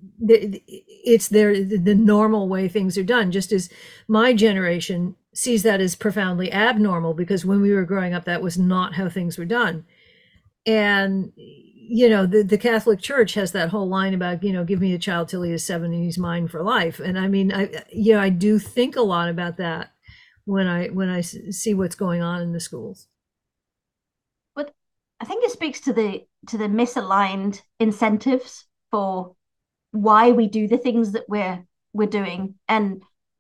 it's their the normal way things are done, just as my generation sees that as profoundly abnormal, because when we were growing up, that was not how things were done. And, you know, the, the Catholic Church has that whole line about, you know, give me a child till he is seven and he's mine for life. And I mean, I, you know, I do think a lot about that when I, when I see what's going on in the schools. But I think it speaks to the, to the misaligned incentives for why we do the things that we're, we're doing, and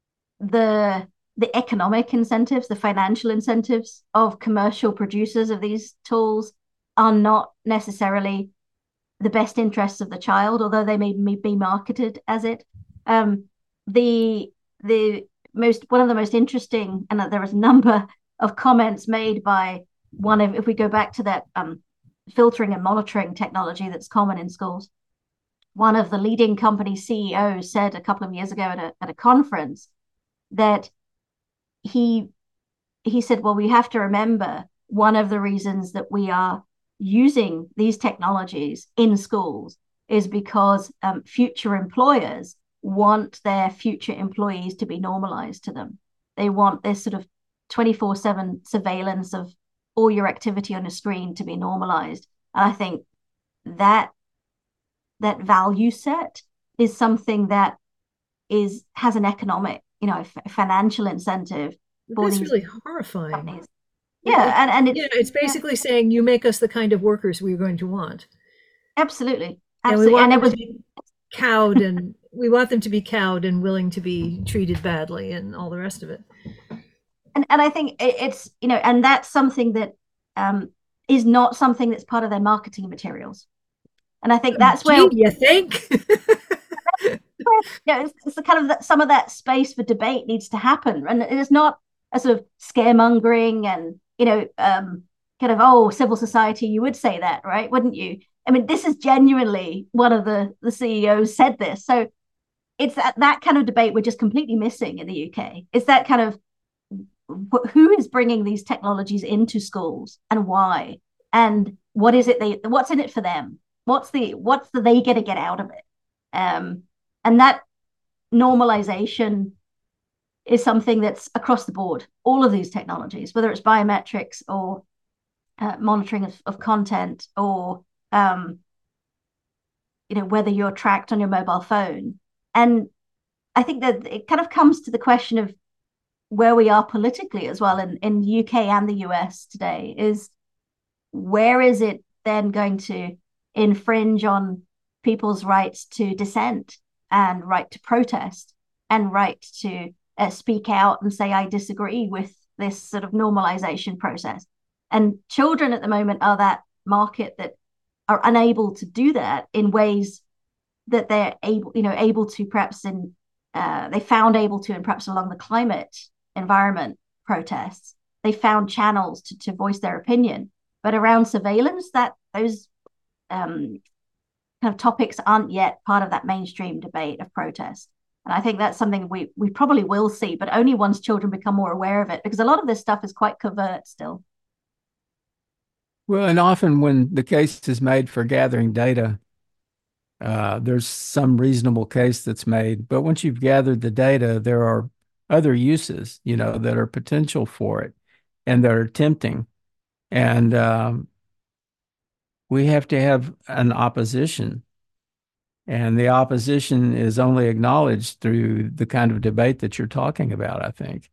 the, the economic incentives, the financial incentives of commercial producers of these tools are not necessarily the best interests of the child, although they may, may be marketed as it. Um, the the most one of the most interesting, and there was a number of comments made by one of, if we go back to that um, filtering and monitoring technology that's common in schools, one of the leading company C E Os said a couple of years ago at a at a conference that he he said, well, we have to remember one of the reasons that we are using these technologies in schools is because um, future employers want their future employees to be normalized to them. They want this sort of twenty-four seven surveillance of all your activity on a screen to be normalized. And I think that that value set is something that is has an economic, you know, f- financial incentive. That's really horrifying. Companies. Yeah, and, and it's, you know, it's basically yeah. saying you make us the kind of workers we're going to want. Absolutely. Absolutely. And we want and them it was to be cowed and we want them to be cowed and willing to be treated badly and all the rest of it. And and I think it's, you know, and that's something that um, is not something that's part of their marketing materials. And I think that's where Gee, you think where, you know, it's, it's the kind of that, some of that space for debate needs to happen, and it is not a sort of scaremongering and, you know, um, kind of, oh, civil society, you would say that, right? Wouldn't you? I mean, this is genuinely one of the the C E Os said this, so it's that that kind of debate we're just completely missing in the U K. It's that kind of who is bringing these technologies into schools and why, and what is it they what's in it for them? What's the what's the they get to get out of it? Um, and that normalization is something that's across the board. All of these technologies, whether it's biometrics or uh, monitoring of, of content, or um, you know, whether you're tracked on your mobile phone. And I think that it kind of comes to the question of where we are politically as well in, in the U K and the U S today is, where is it then going to infringe on people's rights to dissent and right to protest and right to uh, speak out and say, I disagree with this sort of normalization process? And children at the moment are that market that are unable to do that in ways that they're able, you know, able to perhaps in, uh, they found able to, and perhaps along the climate environment protests, they found channels to, to voice their opinion. But around surveillance, that those um, kind of topics aren't yet part of that mainstream debate of protest. And I think that's something we we probably will see, but only once children become more aware of it, because a lot of this stuff is quite covert still. Well, and often when the case is made for gathering data, uh, there's some reasonable case that's made. But once you've gathered the data, there are other uses, you know, that are potential for it and that are tempting. And um, we have to have an opposition. And the opposition is only acknowledged through the kind of debate that you're talking about, I think.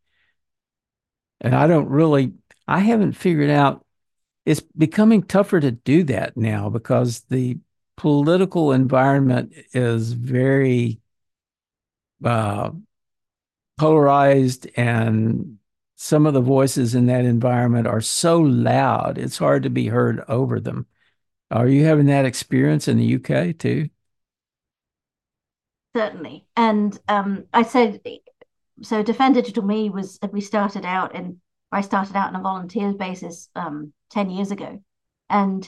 And I don't really, I haven't figured out, it's becoming tougher to do that now because the political environment is very uh, polarized, and some of the voices in that environment are so loud, it's hard to be heard over them. Are you having that experience in the U K too? Certainly. And um, I said, so Defend Digital Me was, we started out in, I started out on a volunteer basis um, ten years ago. And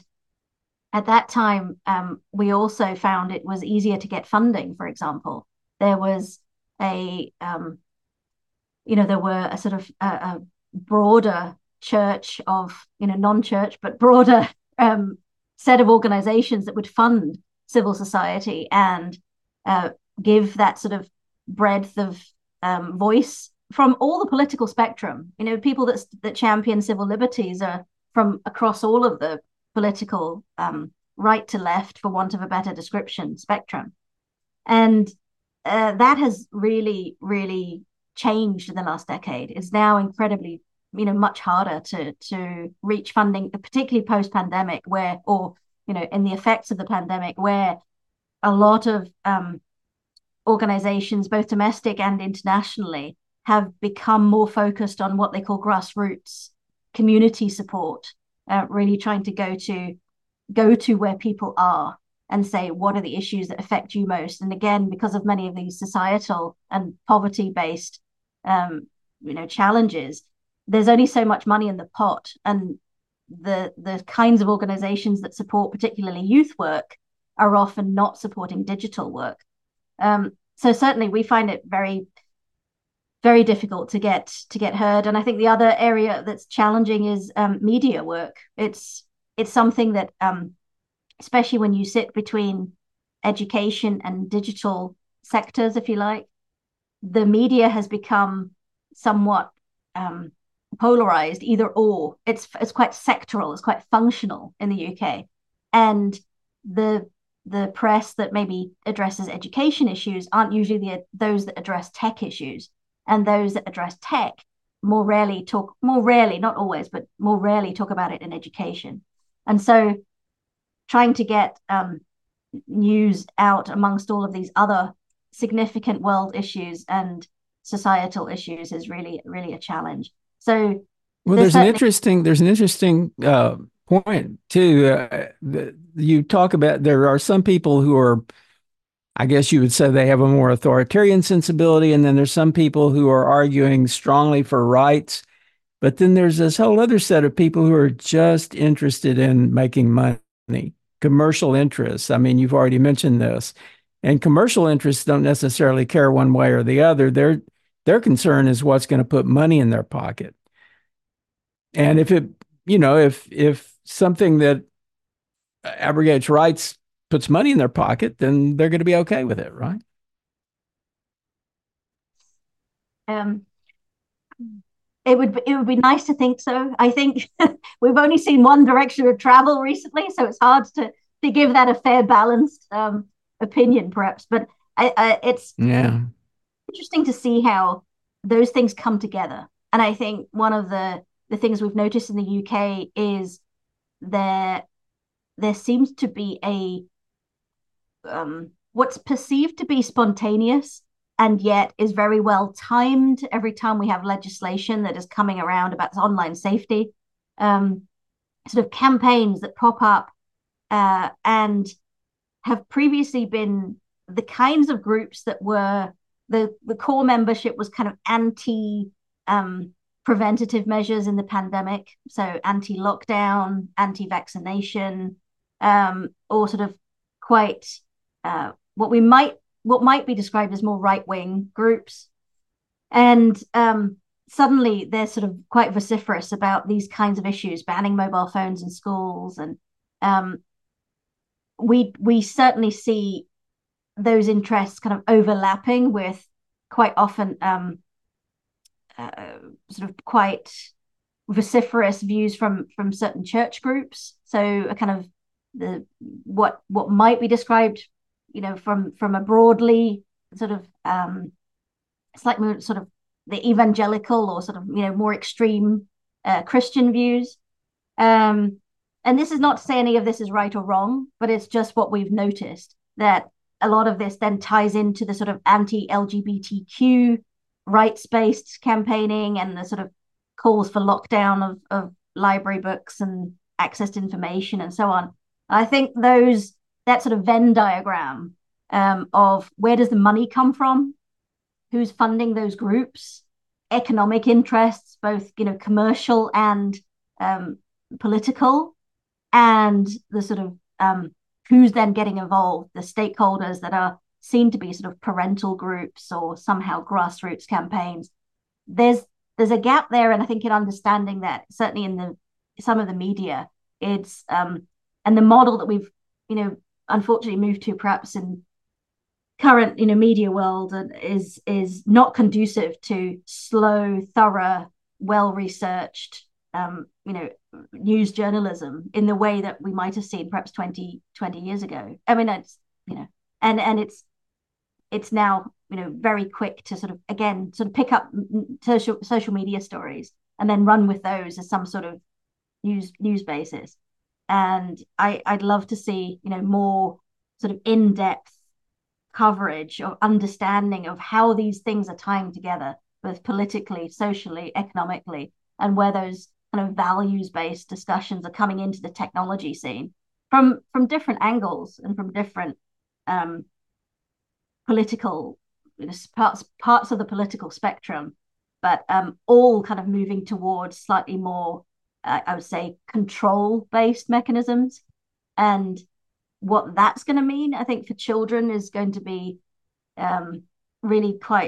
at that time, um, we also found it was easier to get funding, for example. There was a, um, you know, there were a sort of a, a broader church of, you know, non-church, but broader um, set of organizations that would fund civil society and uh, give that sort of breadth of um, voice from all the political spectrum. You know, people that that champion civil liberties are from across all of the political um, right to left, for want of a better description, spectrum. And uh, that has really, really changed in the last decade. It's now incredibly, you know, much harder to to reach funding, particularly post-pandemic, where, or, you know, in the effects of the pandemic, where a lot of um, organizations, both domestic and internationally, have become more focused on what they call grassroots community support, uh, really trying to go to go to where people are and say, what are the issues that affect you most? And again, because of many of these societal and poverty-based um, you know, challenges, there's only so much money in the pot, and the the kinds of organizations that support particularly youth work are often not supporting digital work. Um, so certainly we find it very, very difficult to get to get heard. And I think the other area that's challenging is um, media work. It's it's something that, um, especially when you sit between education and digital sectors, if you like, the media has become somewhat um, polarized, either or. It's it's quite sectoral, it's quite functional in the U K. And the the press that maybe addresses education issues aren't usually the, those that address tech issues. And those that address tech more rarely talk, more rarely, not always, but more rarely talk about it in education. And so trying to get um, news out amongst all of these other significant world issues and societal issues is really, really a challenge. So well, there's, there's an interesting, there's an interesting uh, point too. Uh, the, you talk about, there are some people who are, I guess you would say they have a more authoritarian sensibility, and then there's some people who are arguing strongly for rights. But then there's this whole other set of people who are just interested in making money, commercial interests. I mean, you've already mentioned this. And commercial interests don't necessarily care one way or the other. Their their concern is what's going to put money in their pocket. And if it, you know, if if something that abrogates rights puts money in their pocket, then they're going to be okay with it, right? Um, it would it would be nice to think so. I think we've only seen one direction of travel recently, so it's hard to to give that a fair, balanced um, opinion, perhaps. But I, I, it's yeah interesting to see how those things come together. And I think one of the, the things we've noticed in the U K is there, there seems to be a um, what's perceived to be spontaneous and yet is very well timed every time we have legislation that is coming around about online safety, um, sort of campaigns that pop up uh, and have previously been the kinds of groups that were, the, the core membership was kind of anti um, preventative measures in the pandemic. So anti-lockdown, anti-vaccination, um, or sort of quite uh, what we might, what might be described as more right-wing groups. And um, suddenly they're sort of quite vociferous about these kinds of issues, banning mobile phones in schools. And um, we we certainly see those interests kind of overlapping with quite often um, uh, sort of quite vociferous views from from certain church groups. So a kind of the what what might be described, you know, from from a broadly sort of um, it's like sort of the evangelical or sort of, you know, more extreme uh, Christian views. Um, and this is not to say any of this is right or wrong, but it's just what we've noticed, that a lot of this then ties into the sort of anti-L G B T Q rights-based campaigning and the sort of calls for lockdown of, of library books and access to information and so on. I think those, that sort of Venn diagram um, of where does the money come from, who's funding those groups, economic interests, both, you know, commercial and um, political, and the sort of um, who's then getting involved, the stakeholders that are seen to be sort of parental groups or somehow grassroots campaigns. There's there's a gap there, and I think in understanding that, certainly in the some of the media, it's um, and the model that we've, you know, unfortunately moved to perhaps in current, you know, media world is is not conducive to slow, thorough, well-researched, um, you know, news journalism in the way that we might have seen perhaps twenty, twenty years ago. I mean, it's, you know, and and it's it's now, you know, very quick to sort of, again, sort of pick up social social media stories and then run with those as some sort of news news basis. And I I'd love to see, you know, more sort of in-depth coverage or understanding of how these things are tying together, both politically, socially, economically, and where those kind of values-based discussions are coming into the technology scene from from different angles and from different um, political, you know, parts parts of the political spectrum, but um, all kind of moving towards slightly more, uh, I would say, control-based mechanisms. And what that's going to mean, I think, for children is going to be um, really quite,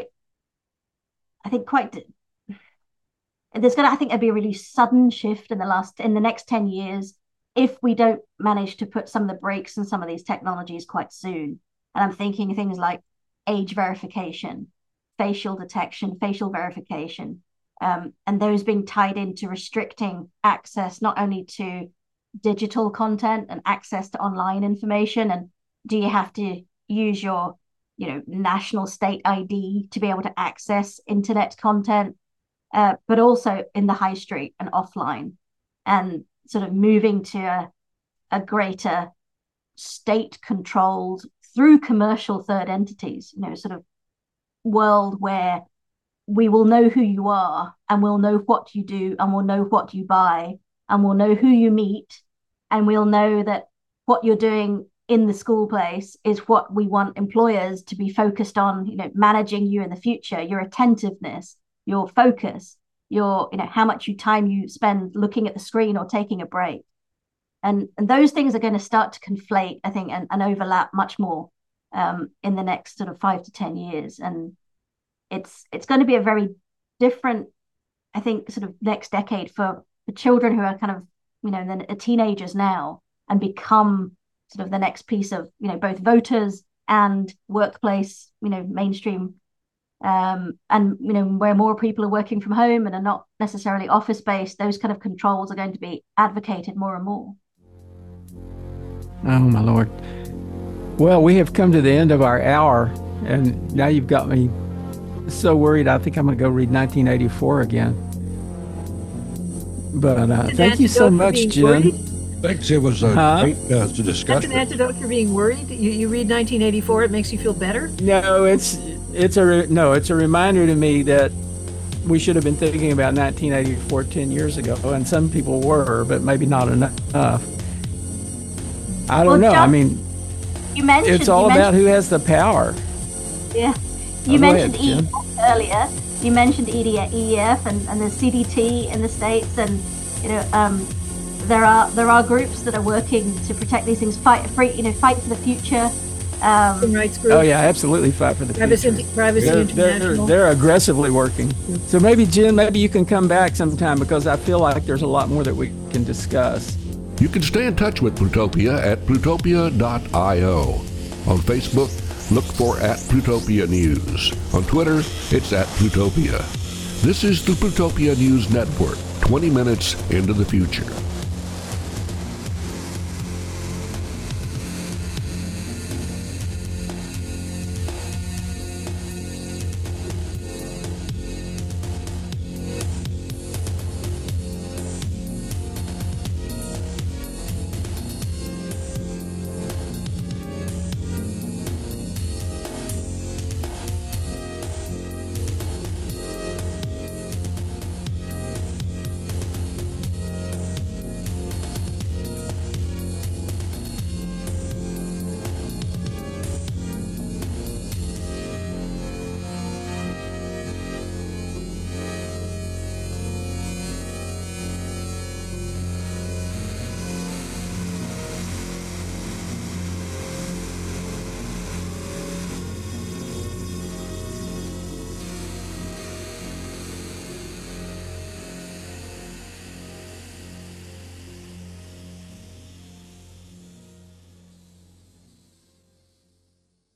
I think, quite. There's going to, I think, there'll be a really sudden shift in the last, in the next ten years, if we don't manage to put some of the brakes in some of these technologies quite soon. And I'm thinking things like age verification, facial detection, facial verification, um, and those being tied into restricting access not only to digital content and access to online information, and do you have to use your, you know, national state I D to be able to access internet content, uh, but also in the high street and offline, and sort of moving to a, a greater state controlled through commercial third entities, you know, sort of world where we will know who you are and we'll know what you do and we'll know what you buy and we'll know who you meet, and we'll know that what you're doing in the school place is what we want employers to be focused on, you know, managing you in the future, your attentiveness, your focus, your, you know, how much you time you spend looking at the screen or taking a break. And, and those things are going to start to conflate, I think, and, and overlap much more um, in the next sort of five to ten years. And it's it's going to be a very different, I think, sort of next decade for, for children who are kind of, you know, then teenagers now, and become sort of the next piece of, you know, both voters and workplace, you know, mainstream, um, and, you know, where more people are working from home and are not necessarily office based, those kind of controls are going to be advocated more and more. Oh, my Lord. Well, we have come to the end of our hour, and now you've got me so worried. I think I'm going to go read nineteen eighty-four again. But uh, thank you so much, Jen. Thanks. It was a Huh? great uh, That's an discussion. antidote for being worried. You, you read nineteen eighty-four, it makes you feel better. No, it's it's a re- no, it's a reminder to me that we should have been thinking about nineteen eighty-four ten years ago, and some people were, but maybe not enough. I don't Well, know. I John, mean, You mentioned it's all you about mentioned, who has the power. yeah. Oh, You go mentioned ahead, Jen. E E F earlier. You mentioned E D E F and, and the C D T in the States, and you know um, there are there are groups that are working to protect these things, fight free, you know, fight for the future. Um, Human rights group. Oh yeah, absolutely fight for the Privacy, future. Privacy They're, they're, International. they're aggressively working. So maybe, Jen, maybe you can come back sometime because I feel like there's a lot more that we can discuss. You can stay in touch with Plutopia at plutopia dot io. On Facebook, look for at Plutopia News. On Twitter, it's at Plutopia. This is the Plutopia News Network, twenty minutes into the future.